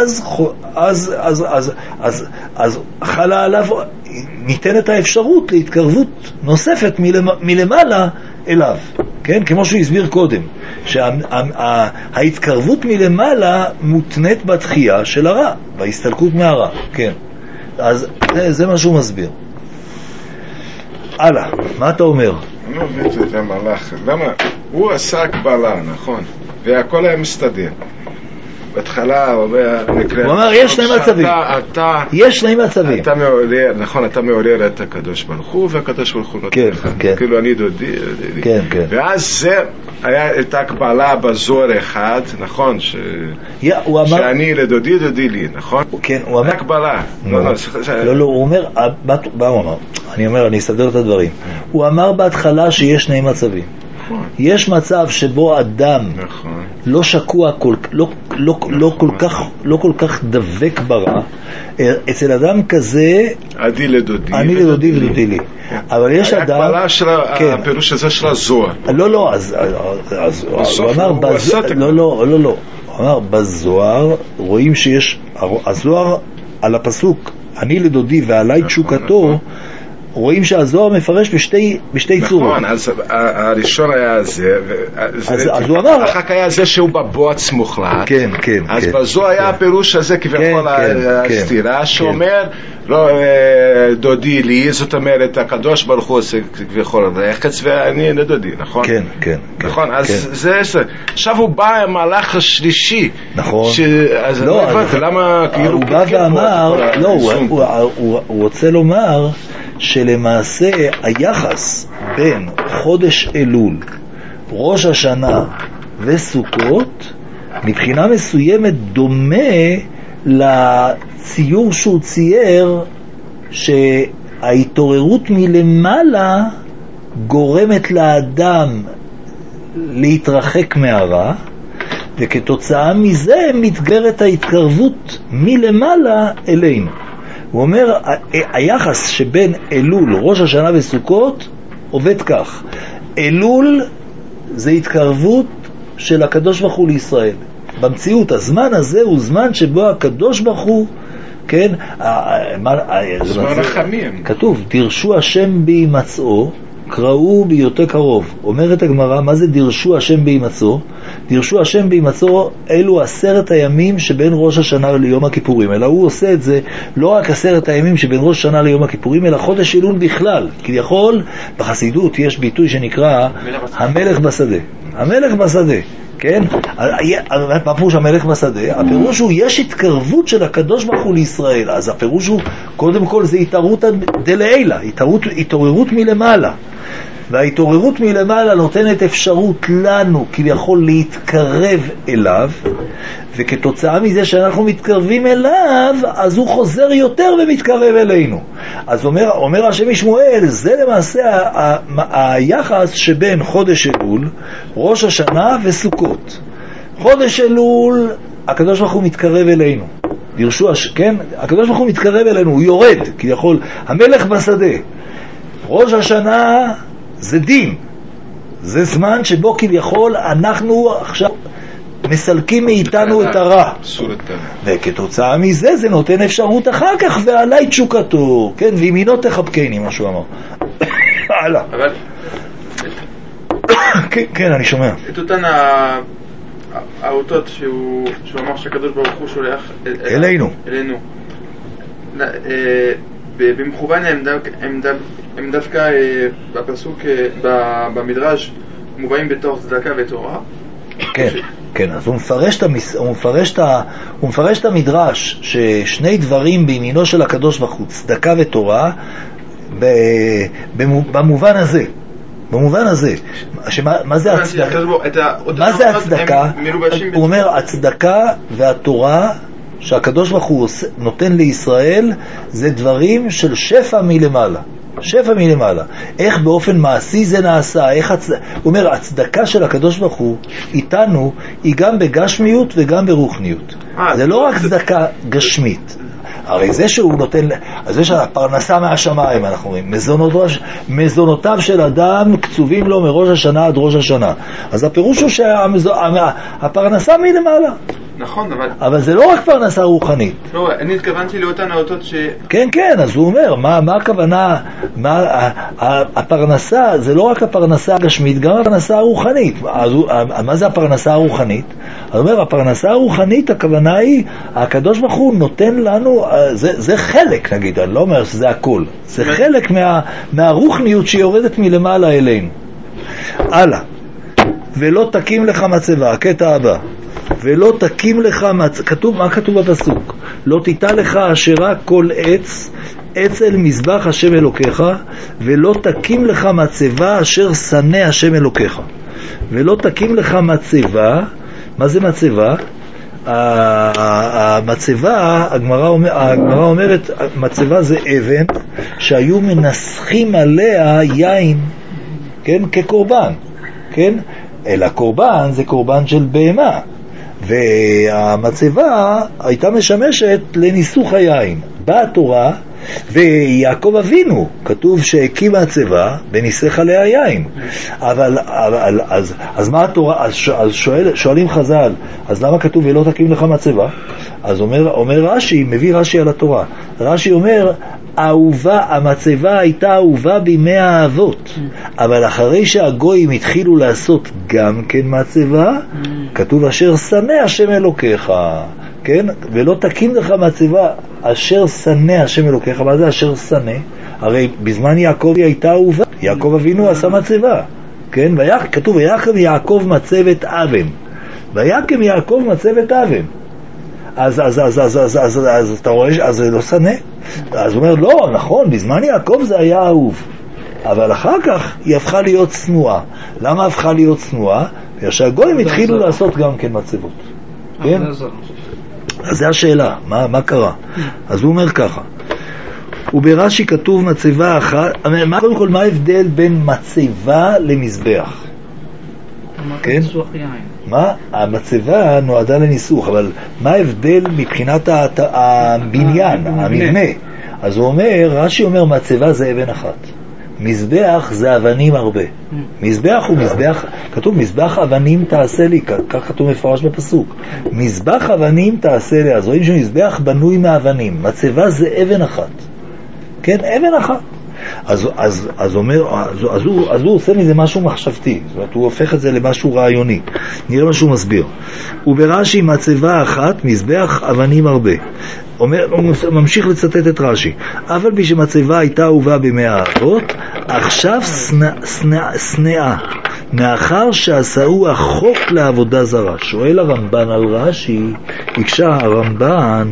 אז חלה עליו, ניתנת האפשרות להתקרבות נוספת מלמעלה אליו, כן? כמו שהוא הסביר קודם, שההתקרבות מלמעלה מותנית בתחייה של הרע, בהסתלקות מהרע, כן? אז זה מה שהוא מסביר. הלאה, מה אתה אומר? אני לא מבין את המלאך, למה? הוא עשה הקבלה, נכון? והכל היה מסתדר. בהתחלה הוא אמר, יש שני מצבים. יש שני מצבים. נכון, אתה מעורר את הקדוש ברוך הוא, והקדוש ברוך הוא נותן לך. כאילו אני דודי. ואז זה היה את הקבלה בזוהר אחד, נכון? שאני לדודי, דודי לי, נכון? כן, הוא אמר. הקבלה. לא, הוא אומר, מה הוא אמר? אני אסדר את הדברים. הוא אמר בהתחלה שיש שני מצבים. יש מצב שבו אדם לא שקוע, לא כל כך דבק ברע. אצל אדם כזה אני לדודי ודודי לי. אבל יש אדם, הפירוש הזה של הזוהר. לא, אז הוא אמר, הוא אמר בזוהר רואים שיש, הזוהר על הפסוק אני לדודי ועלי תשוקתו, רואים שהזוהר מפרש בשתי צורות. נכון, אז הראשון היה זה, אז הוא אמר, אחר כך היה זה שהוא בבוץ מוחלט. כן, כן. אז בזוהר היה הפירוש הזה כביכול הסתירה, שאומר, לא דודי לי, זאת אומרת, הקדוש ברוך הוא עושה כביכול רחץ, ואני לדודי, נכון? כן, כן. נכון, אז זה, עכשיו הוא בא עם המהלך השלישי. נכון. אז לא הבנתי, למה כאילו... הוא בא ואמר, לא, הוא רוצה לומר שלמעשה היחס בין חודש אלול, ראש השנה וסוכות, מבחינה מסוימת דומה לציור שהוא צייר, שההתעוררות מלמעלה גורמת לאדם להתרחק מהרע, וכתוצאה מזה מתגברת ההתקרבות מלמעלה אלינו. הוא אומר, היחס שבין אלול, ראש השנה וסוכות עובד כך. אלול זה התקרבות של הקדוש ברוך הוא לישראל. במציאות, הזמן הזה הוא זמן שבו הקדוש ברוך הוא, כן, זמן החמים. כתוב, דרשו השם בהימצאו, קראו ביותר קרוב. אומרת הגמרא, מה זה דרשו השם בהימצאו? דרשו השם בהימצאו, אלו 10 הימים שבין ראש השנה ליום הכיפורים. אלא הוא עושה את זה לא רק 10 הימים שבין ראש השנה ליום הכיפורים, אלא חודש אלול בכלל. כביכול, בחסידות יש ביטוי שנקרא המלך בשדה. המלך בשדה, כן? מה פירוש המלך בשדה? הפירוש הוא, יש התקרבות של הקדוש ברוך הוא לישראל. אז הפירוש הוא, קודם כל זה התעוררות דלעילה, התעוררות מלמעלה. וההתעוררות מלמעלה נותנת אפשרות לנו כביכול להתקרב אליו, וכתוצאה מזה שאנחנו מתקרבים אליו, אז הוא חוזר יותר ומתקרב אלינו. אז אומר השם משמואל, זה למעשה היחס שבין חודש אלול, ראש השנה וסוכות. חודש אלול, הקדוש ברוך הוא מתקרב אלינו. דרשו, כן? הקדוש ברוך הוא מתקרב אלינו, הוא יורד, כביכול, המלך בשדה. ראש השנה זה דין, זה זמן שבו כביכול אנחנו עכשיו מסלקים מאיתנו את הרע, וכתוצאה מזה זה נותן אפשרות אחר כך, ועלי תשוקתו, כן, וימינו תחבקני, מה שהוא אמר. הלאה. כן, אני שומע. את אותן האותות שהוא אמר שהקדוש ברוך הוא שולח אלינו. במכוון הם דווקא בפסוק במדרש מובאים בתור צדקה ותורה. כן, אז הוא מפרש את המדרש ששני דברים בימינו של הקדוש ברוך הוא, צדקה ותורה, במובן הזה. מה זה הצדקה? מה זה הצדקה? הוא אומר, הצדקה והתורה שהקדוש ברוך הוא נותן לישראל זה דברים של שפע מלמעלה. שפע מלמעלה. איך באופן מעשי זה נעשה? הוא אומר, הצדקה של הקדוש ברוך הוא איתנו היא גם בגשמיות וגם ברוחניות. זה לא רק צדקה גשמית. הרי זה שהוא נותן, זה שהפרנסה מהשמיים, אנחנו רואים, מזונותיו של אדם קצובים לו מראש השנה עד ראש השנה. אז הפירוש הוא שהפרנסה מלמעלה. נכון, אבל זה לא רק פרנסה רוחנית. לא, אני התכוונתי לאותן האותות כן, אז הוא אומר, מה הכוונה, הפרנסה, זה לא רק הפרנסה הגשמית, גם הפרנסה הרוחנית. אז מה זה הפרנסה הרוחנית? אז הוא אומר, הפרנסה הרוחנית, הכוונה היא, הקדוש ברוך הוא נותן לנו, זה חלק, נגיד, אני לא אומר שזה הכל. זה חלק מהרוחניות שיורדת מלמעלה אלינו. הלאה. ולא תקים לך מצבה, הקטע הבא. ולא תקים לך כתוב, מה כתוב בפסוק? לא תיטע לך אשרה כל עץ, עץ אל מזבח השם אלוקיך, ולא תקים לך מצבה אשר שנא השם אלוקיך. ולא תקים לך מצבה. מה זה מצבה? המצבה, הגמרא אומרת, מצבה זה אבן שהיו מנסחים עליה יין, כן, כקורבן, כן? אלא קורבן זה קורבן של בהמה, והמצבה הייתה משמשת לניסוך היין. באה התורה, ויעקב אבינו, כתוב שהקים מצבה וניסח עליה יין. אז מה התורה? אז שואלים חז"ל, אז למה כתוב ולא תקים לך מצבה? אז אומר רש"י, מביא רש"י על התורה. רש"י אומר, המצבה הייתה אהובה בימי האבות, אבל אחרי שהגויים התחילו לעשות גם כן מצבה, כתוב אשר שנא השם אלוקיך, כן? ולא תקים לך מצבה אשר שנא השם אלוקיך. מה זה אשר שנא? הרי בזמן יעקב היא הייתה אהובה, יעקב אבינו עשה מצבה, כן? כתוב ויקם יעקב מצבת אבן, ויקם יעקב מצבת אבן. אז אתה רואה, אז זה לא שנא. אז הוא אומר, לא, נכון, בזמן יעקב זה היה אהוב, אבל אחר כך היא הפכה להיות צנועה. למה הפכה להיות צנועה? שהגויים התחילו לעשות גם כן מצבות. כן? אז זה השאלה, מה קרה? אז הוא אומר ככה, וברש"י כתוב מצבה אחת. קודם כל, מה ההבדל בין מצבה למזבח? כן? מה? המצבה נועדה לניסוח, אבל מה ההבדל מבחינת הבניין, המבנה? אז הוא אומר, רש"י אומר, מצבה זה אבן אחת, מזבח זה אבנים הרבה. מזבח הוא מזבח, כתוב מזבח אבנים תעשה לי, כך כתוב מפורש בפסוק, מזבח אבנים תעשה לי. אז רואים שמזבח בנוי מאבנים, מצבה זה אבן אחת, כן, אבן אחת. אז הוא עושה מזה משהו מחשבתי, זאת אומרת, הוא הופך את זה למשהו רעיוני. נראה מה שהוא מסביר. וברש"י מצבה אחת, מזבח אבנים הרבה. הוא ממשיך לצטט את רש"י, אבל בשמצבה הייתה אהובה בימי האבות, עכשיו שנאה, מאחר שעשהו החוק לעבודה זרה. שואל הרמב"ן על רש"י, הקשה הרמב"ן,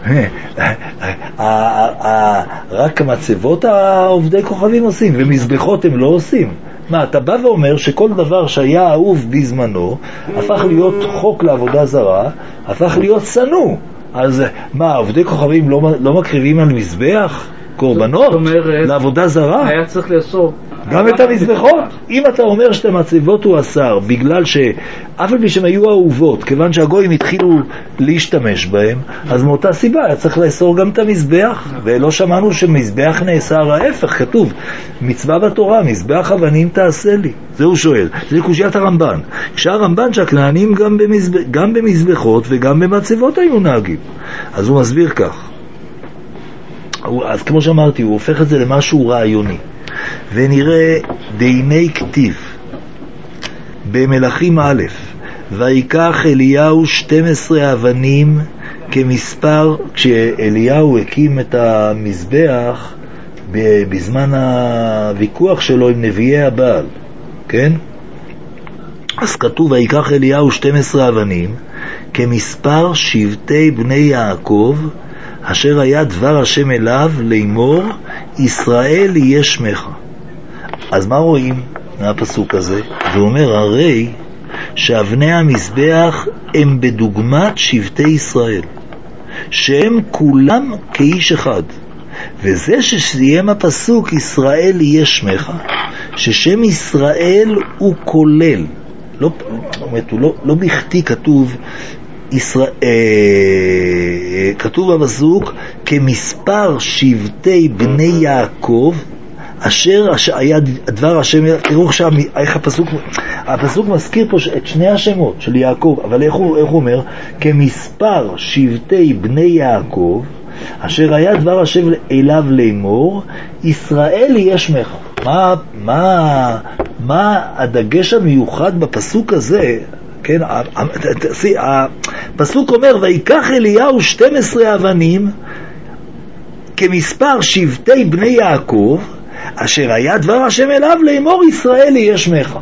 רק מצבות העובדי כוכבים עושים ומזבחות הם לא עושים. מה, אתה בא ואומר שכל דבר שהיה אהוב בזמנו הפך להיות חוק לעבודה זרה, הפך להיות שנוא. אז מה, עובדי כוכבים לא מקריבים על מזבח קורבנות לעבודה זרה? היה צריך לאסור גם את המזבחות. אם אתה אומר שאת המצבות הוא אסר בגלל שאף על פי שהן היו אהובות, כיוון שהגויים התחילו להשתמש בהם, אז מאותה סיבה היה צריך לאסור גם את המזבח. ולא שמענו שמזבח נאסר, ההפך, כתוב מצווה בתורה, מזבח אבנים תעשה לי. זה הוא שואל, זה קושיית הרמב"ן. כשהרמב"ן שהכנענים גם במזבחות וגם במצבות היו נהגים. אז הוא מסביר כך, אז כמו שאמרתי, הוא הופך את זה למשהו רעיוני. ונראה דיני כתיב במלכים א', ויקח אליהו 12 אבנים כמספר, כשאליהו הקים את המזבח בזמן הוויכוח שלו עם נביאי הבעל, כן? אז כתוב ויקח אליהו 12 אבנים כמספר שבטי בני יעקב, אשר היה דבר השם אליו לאמור, ישראל יהיה שמך. אז מה רואים מהפסוק הזה? זה אומר הרי שאבני המזבח הם בדוגמת שבטי ישראל, שהם כולם כאיש אחד. וזה שסיים הפסוק ישראל יהיה שמך, ששם ישראל הוא כולל, לא בכדי כתוב כתוב בפסוק כמספר שבטי בני יעקב אשר היה דבר השם. תראו עכשיו איך הפסוק מזכיר פה את שני השמות של יעקב, אבל איך הוא אומר? כמספר שבטי בני יעקב אשר היה דבר השם אליו לאמור, ישראל יהיה שמך. מה הדגש המיוחד בפסוק הזה? כן, הפסוק אומר ויקח אליהו 12 אבנים כמספר שבטי בני יעקב אשר היה דבר השם אליו לאמור, ישראל יהיה שמך.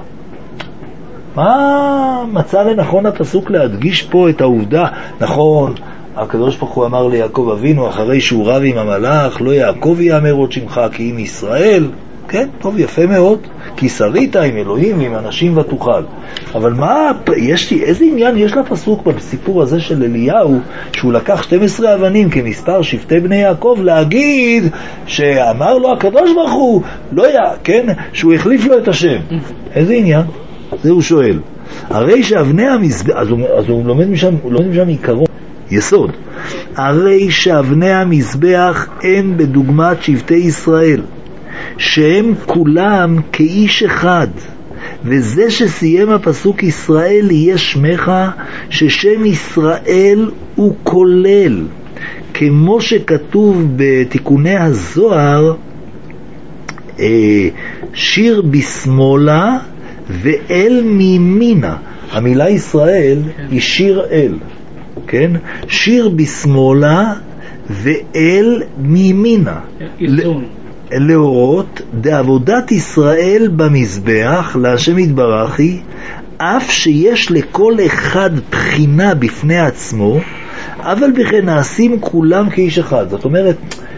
מה מצא לנכון הפסוק להדגיש פה את העובדה? נכון, הקדוש ברוך הוא אמר ליעקב אבינו אחרי שהוא רב עם המלאך, לא יעקב יאמר עוד שמך כי אם ישראל. כן, טוב, יפה מאוד, כי שרית עם אלוהים ועם אנשים ותוכל. אבל איזה עניין יש לפסוק בסיפור הזה של אליהו, שהוא לקח 12 אבנים כמספר שבטי בני יעקב, להגיד שאמר לו הקדוש ברוך הוא, כן, שהוא החליף לו את השם. איזה עניין? זה הוא שואל. הרי שאבני המזבח, אז הוא לומד משם עיקרון, יסוד. הרי שאבני המזבח הם בדוגמת שבטי ישראל, שהם כולם כאיש אחד. וזה שסיים הפסוק ישראל יהיה שמך, ששם ישראל הוא כולל, כמו שכתוב בתיקוני הזוהר, שיר בשמאלה ואל מימינה. המילה ישראל היא שיר אל, כן? שיר בשמאלה ואל מימינה. להורות דעבודת ישראל במזבח להשם יתברכי, אף שיש לכל אחד בחינה בפני עצמו, אבל בכן נעשים כולם כאיש אחד. זאת אומרת,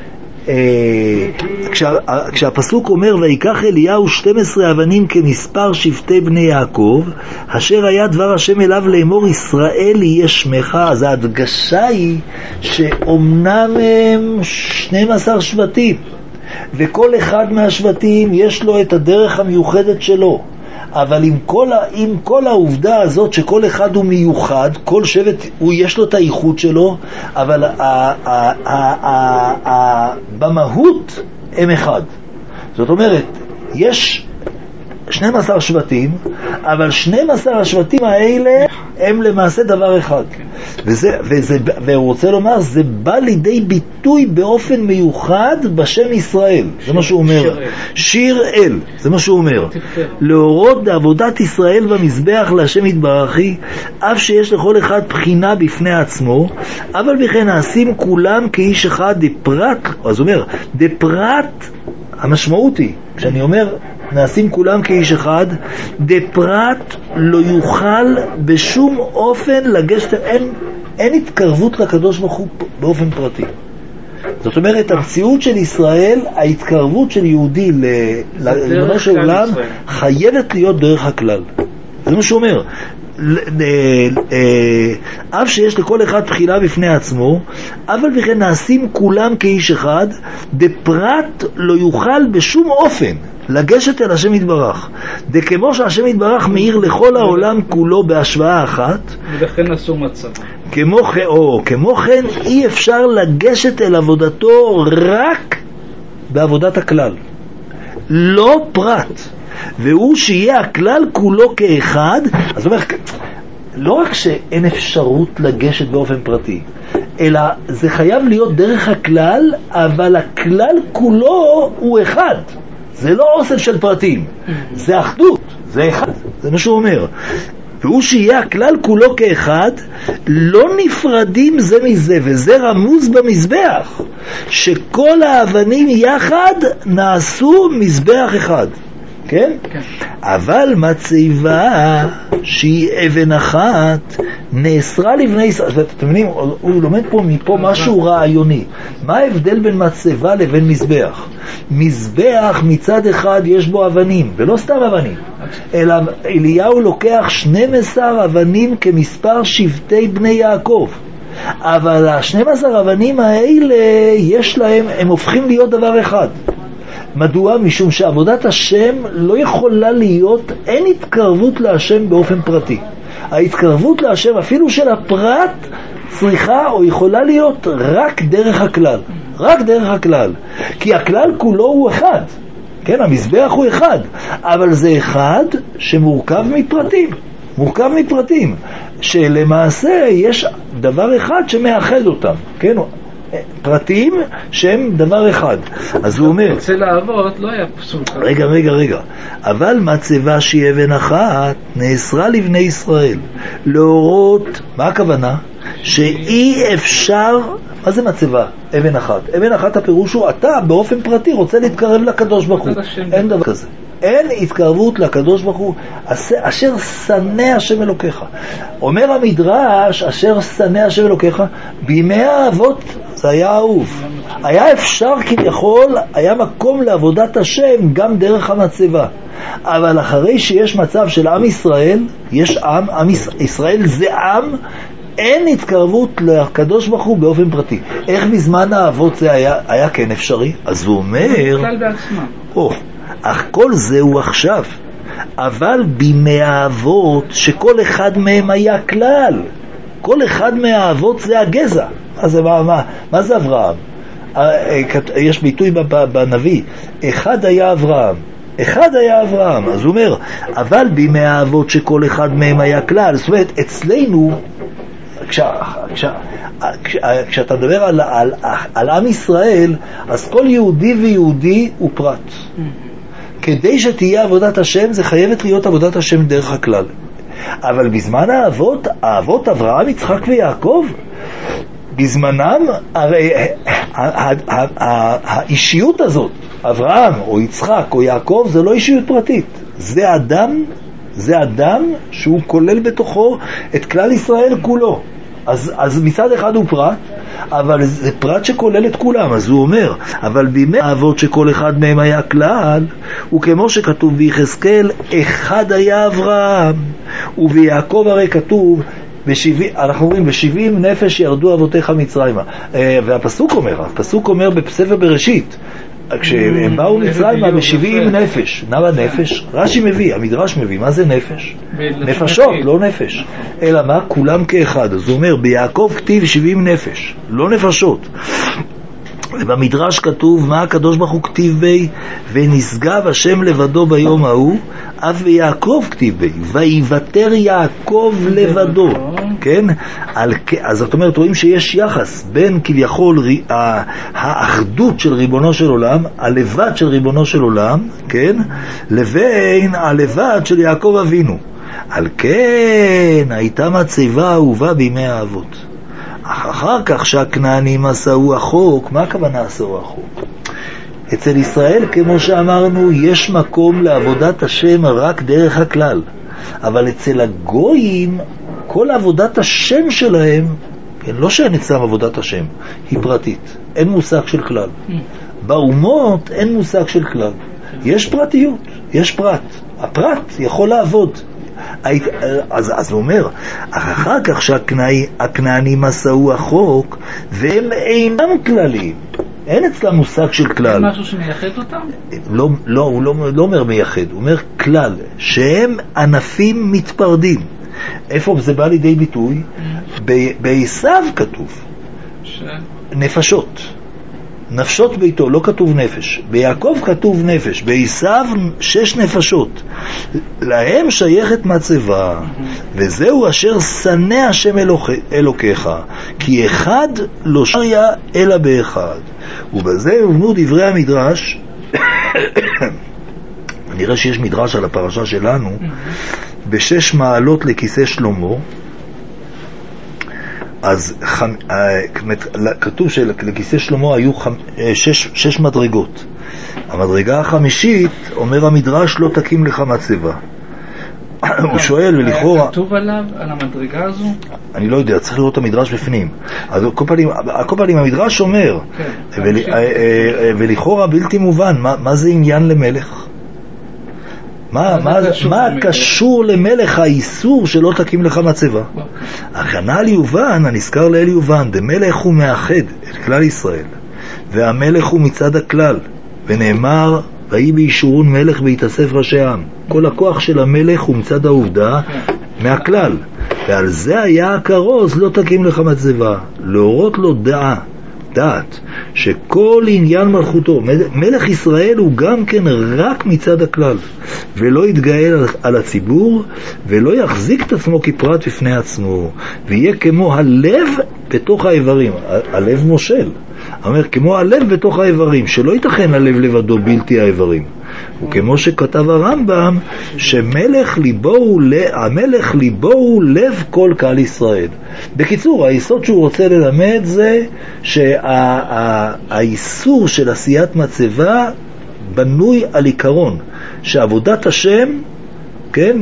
כשהפסוק אומר ויקח אליהו 12 אבנים כמספר שבטי בני יעקב, אשר היה דבר השם אליו לאמור ישראל יהיה שמך, אז ההדגשה היא שאומנם הם 12 שבטים, וכל אחד מהשבטים יש לו את הדרך המיוחדת שלו, אבל עם כל העובדה הזאת שכל אחד הוא מיוחד, כל שבט יש לו את הייחוד שלו, אבל במהות הם אחד. זאת אומרת, יש 12 שבטים, אבל 12 השבטים האלה הם למעשה דבר אחד. והוא רוצה לומר, זה בא לידי ביטוי באופן מיוחד בשם ישראל. זה מה שהוא אומר. שיר אל, זה מה שהוא אומר. להורות בעבודת ישראל במזבח להשם יתברכי, אף שיש לכל אחד בחינה בפני עצמו, אבל בכן נעשים כולם כאיש אחד דפרט. אז הוא אומר, דפרט, המשמעות היא, כשאני אומר נעשים כולם כאיש אחד, דפרט לא יוכל בשום אופן לגשת, אין התקרבות לקדוש ברוך הוא באופן פרטי. זאת אומרת, המציאות של ישראל, ההתקרבות של יהודי לריבונו של עולם חייבת להיות דרך הכלל. זה מה שהוא אומר. אף שיש לכל אחד בחינה בפני עצמו, אבל בכן נעשים כולם כאיש אחד, דפרט לא יוכל בשום אופן לגשת אל השם יתברך. דכמו שהשם יתברך מאיר לכל העולם כולו בהשוואה אחת, ולכן עשו מצב. כמו כן אי אפשר לגשת אל עבודתו רק בעבודת הכלל, לא פרט, והוא שיהיה הכלל כולו כאחד. אז אומר, לא רק שאין אפשרות לגשת באופן פרטי, אלא זה חייב להיות דרך הכלל, אבל הכלל כולו הוא אחד. זה לא אוסף של פרטים, זה אחדות, זה אחד, זה מה שהוא אומר. והוא שיהיה הכלל כולו כאחד, לא נפרדים זה מזה, וזה רמוז במזבח, שכל האבנים יחד נעשו מזבח אחד. כן? כן. אבל מצבה שהיא אבן אחת נאסרה לבני ישראל. אתם מבינים, הוא לומד פה מפה משהו רעיוני. מה ההבדל בין מצבה לבין מזבח? מזבח מצד אחד יש בו אבנים, ולא סתם אבנים, אלא אליהו לוקח 12 אבנים כמספר שבטי בני יעקב. אבל ה-12 אבנים האלה יש להם, הם הופכים להיות דבר אחד. מדוע? משום שעבודת השם לא יכולה להיות, אין התקרבות להשם באופן פרטי. ההתקרבות להשם אפילו של הפרט צריכה או יכולה להיות רק דרך הכלל, רק דרך הכלל, כי הכלל כולו הוא אחד, כן, המזבח הוא אחד, אבל זה אחד שמורכב מפרטים, מורכב מפרטים, שלמעשה יש דבר אחד שמאחד אותם, כן, פרטים שהם דבר אחד. אז הוא אומר, אצל האבות לא היה פסול. רגע, אבל מצבה שהיא אבן אחת נאסרה לבני ישראל להורות. מה הכוונה? שאי אפשר. מה זה מצבה? אבן אחת. אבן אחת הפירוש הוא אתה באופן פרטי רוצה להתקרב לקדוש ברוך הוא. אין דבר כזה, אין התקרבות לקדוש ברוך הוא. אשר שנא השם אלוקיך, אומר המדרש, אשר שנא השם אלוקיך. בימי האבות זה היה אהוב, היה אפשר כביכול, היה מקום לעבודת השם גם דרך המצבה. אבל אחרי שיש מצב של עם ישראל, יש עם ישראל זה עם, אין התקרבות לקדוש ברוך הוא באופן פרטי. איך בזמן האבות זה היה כן אפשרי? אז הוא אומר, אך כל זה הוא עכשיו, אבל בימי האבות שכל אחד מהם היה כלל, כל אחד מהאבות זה הגזע. אז מה זה אברהם? יש ביטוי בנביא, אחד היה אברהם, אחד היה אברהם. אז הוא אומר, אבל בימי האבות שכל אחד מהם היה כלל. זאת אומרת, אצלנו כשאתה מדבר על עם ישראל, אז כל יהודי ויהודי הוא פרט. כדי שתהיה עבודת השם, זה חייבת להיות עבודת השם דרך הכלל. אבל בזמן האבות אברהם, יצחק ויעקב, בזמנם, הרי האישיות הזאת, אברהם או יצחק או יעקב, זה לא אישיות פרטית. זה אדם שהוא כולל בתוכו את כלל ישראל כולו. אז מצד אחד הוא פרט, אבל זה פרט שכולל את כולם. אז הוא אומר, אבל בימי האבות שכל אחד מהם היה כלל, וכמו שכתוב ביחזקאל, אחד היה אברהם, וביעקב הרי כתוב, אנחנו אומרים, ב70 נפש ירדו אבותיך מצרימה. והפסוק אומר בספר בראשית, כשהם באו מצרימה ב70 נפש. למה נפש? רש"י מביא, המדרש מביא, מה זה נפש? נפשות, לא נפש. אלא מה? כולם כאחד. אז הוא אומר, ביעקב כתיב 70 נפש, לא נפשות. ובמדרש כתוב, מה הקדוש ברוך הוא כתיב בי? ונשגב השם לבדו ביום ההוא, אף ויעקב כתיב בי, ויוותר יעקב לבדו. כן? אז זאת אומרת, רואים שיש יחס בין כביכול האחדות של ריבונו של עולם, הלבד של ריבונו של עולם, כן? לבין הלבד של יעקב אבינו. על כן הייתה מצבה אהובה בימי האבות. אחר כך שהכנענים עשו החוק. מה הכוונה עשו החוק? אצל ישראל, כמו שאמרנו, יש מקום לעבודת השם רק דרך הכלל. אבל אצל הגויים, כל עבודת השם שלהם, לא שאין אצלם עבודת השם, היא פרטית. אין מושג של כלל. באומות אין מושג של כלל. יש פרטיות, יש פרט. הפרט יכול לעבוד. אז הוא אומר, אחר כך שהכנענים עשו החוק, והם אינם כלליים. אין אצלם מושג של כלל. אין משהו שמייחד אותם? לא, הוא לא אומר מייחד, הוא אומר כלל, שהם ענפים מתפרדים. איפה זה בא לידי ביטוי? בעשיו כתוב נפשות. נפשות ביתו, לא כתוב נפש. ביעקב כתוב נפש, בעשיו 6 נפשות. להם שייכת מצבה, וזהו אשר שנא השם אלוקיך, כי אחד לא שריה אלא באחד. ובזה הובנו דברי המדרש. נראה שיש מדרש על הפרשה שלנו, ב6 מעלות לכיסא שלמה. אז כתוב שלכיסא שלמה היו 6 מדרגות. המדרגה החמישית, אומר המדרש, לא תקים לך מצבה. הוא שואל ולכאורה... כתוב עליו, על המדרגה הזו? אני לא יודע, צריך לראות את המדרש בפנים. אז כל פעמים המדרש אומר, ולכאורה בלתי מובן, מה זה עניין למלך? מה קשור למלך האיסור שלא תקים לך מצבה? הכנה ליובן, הנזכר לאל יובן, דמלך הוא מאחד את כלל ישראל, והמלך הוא מצד הכלל, ונאמר, ויהי בישורון מלך והתאסף ראשי העם. כל הכוח של המלך הוא מצד העובדה מהכלל, ועל זה היה הכרוז לא תקים לך מצבה, להורות לו דעת שכל עניין מלכותו, מלך ישראל הוא גם כן רק מצד הכלל, ולא יתגאל על הציבור, ולא יחזיק את עצמו כפרט בפני עצמו, ויהיה כמו הלב בתוך האיברים. הלב מושל, אומר כמו הלב בתוך האיברים, שלא ייתכן הלב לבדו בלתי האיברים. וכמו שכתב הרמב"ם, שהמלך ליבו הוא לב כל קהל ישראל. בקיצור, היסוד שהוא רוצה ללמד זה שהאיסור של עשיית מצבה בנוי על עיקרון שעבודת השם, כן,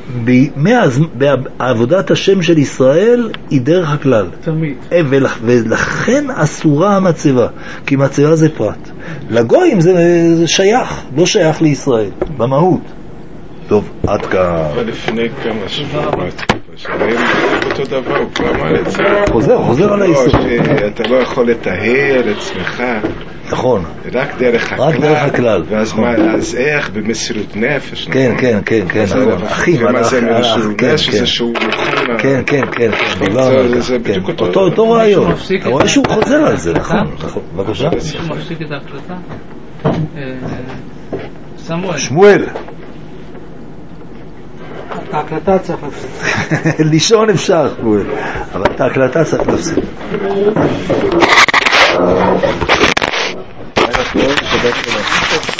בעבודת השם של ישראל היא דרך הכלל תמיד. ולכן אסורה המצבה, כי מצבה זה פרט. לגויים זה שייך, לא שייך לישראל במהות. טוב, עד כאן. לפני כמה שבועות אותו דבר, הוא כבר אמר את זה. חוזר על האיסור. אתה לא יכול לטהר עצמך. נכון. רק דרך הכלל. ואז מה, אז איך במסירות נפש? כן, נכון. אחים. ומה זה מסירות נפש? זה שהוא מוכן... כן. זה בדיוק אותו רעיון. אתה רואה שהוא חוזר על זה, נכון. בבקשה. מישהו מפסיק את ההקלטה? שמואל. את ההקלטה צריך להפסיק. לישון אפשר, אבל את ההקלטה צריך להפסיק.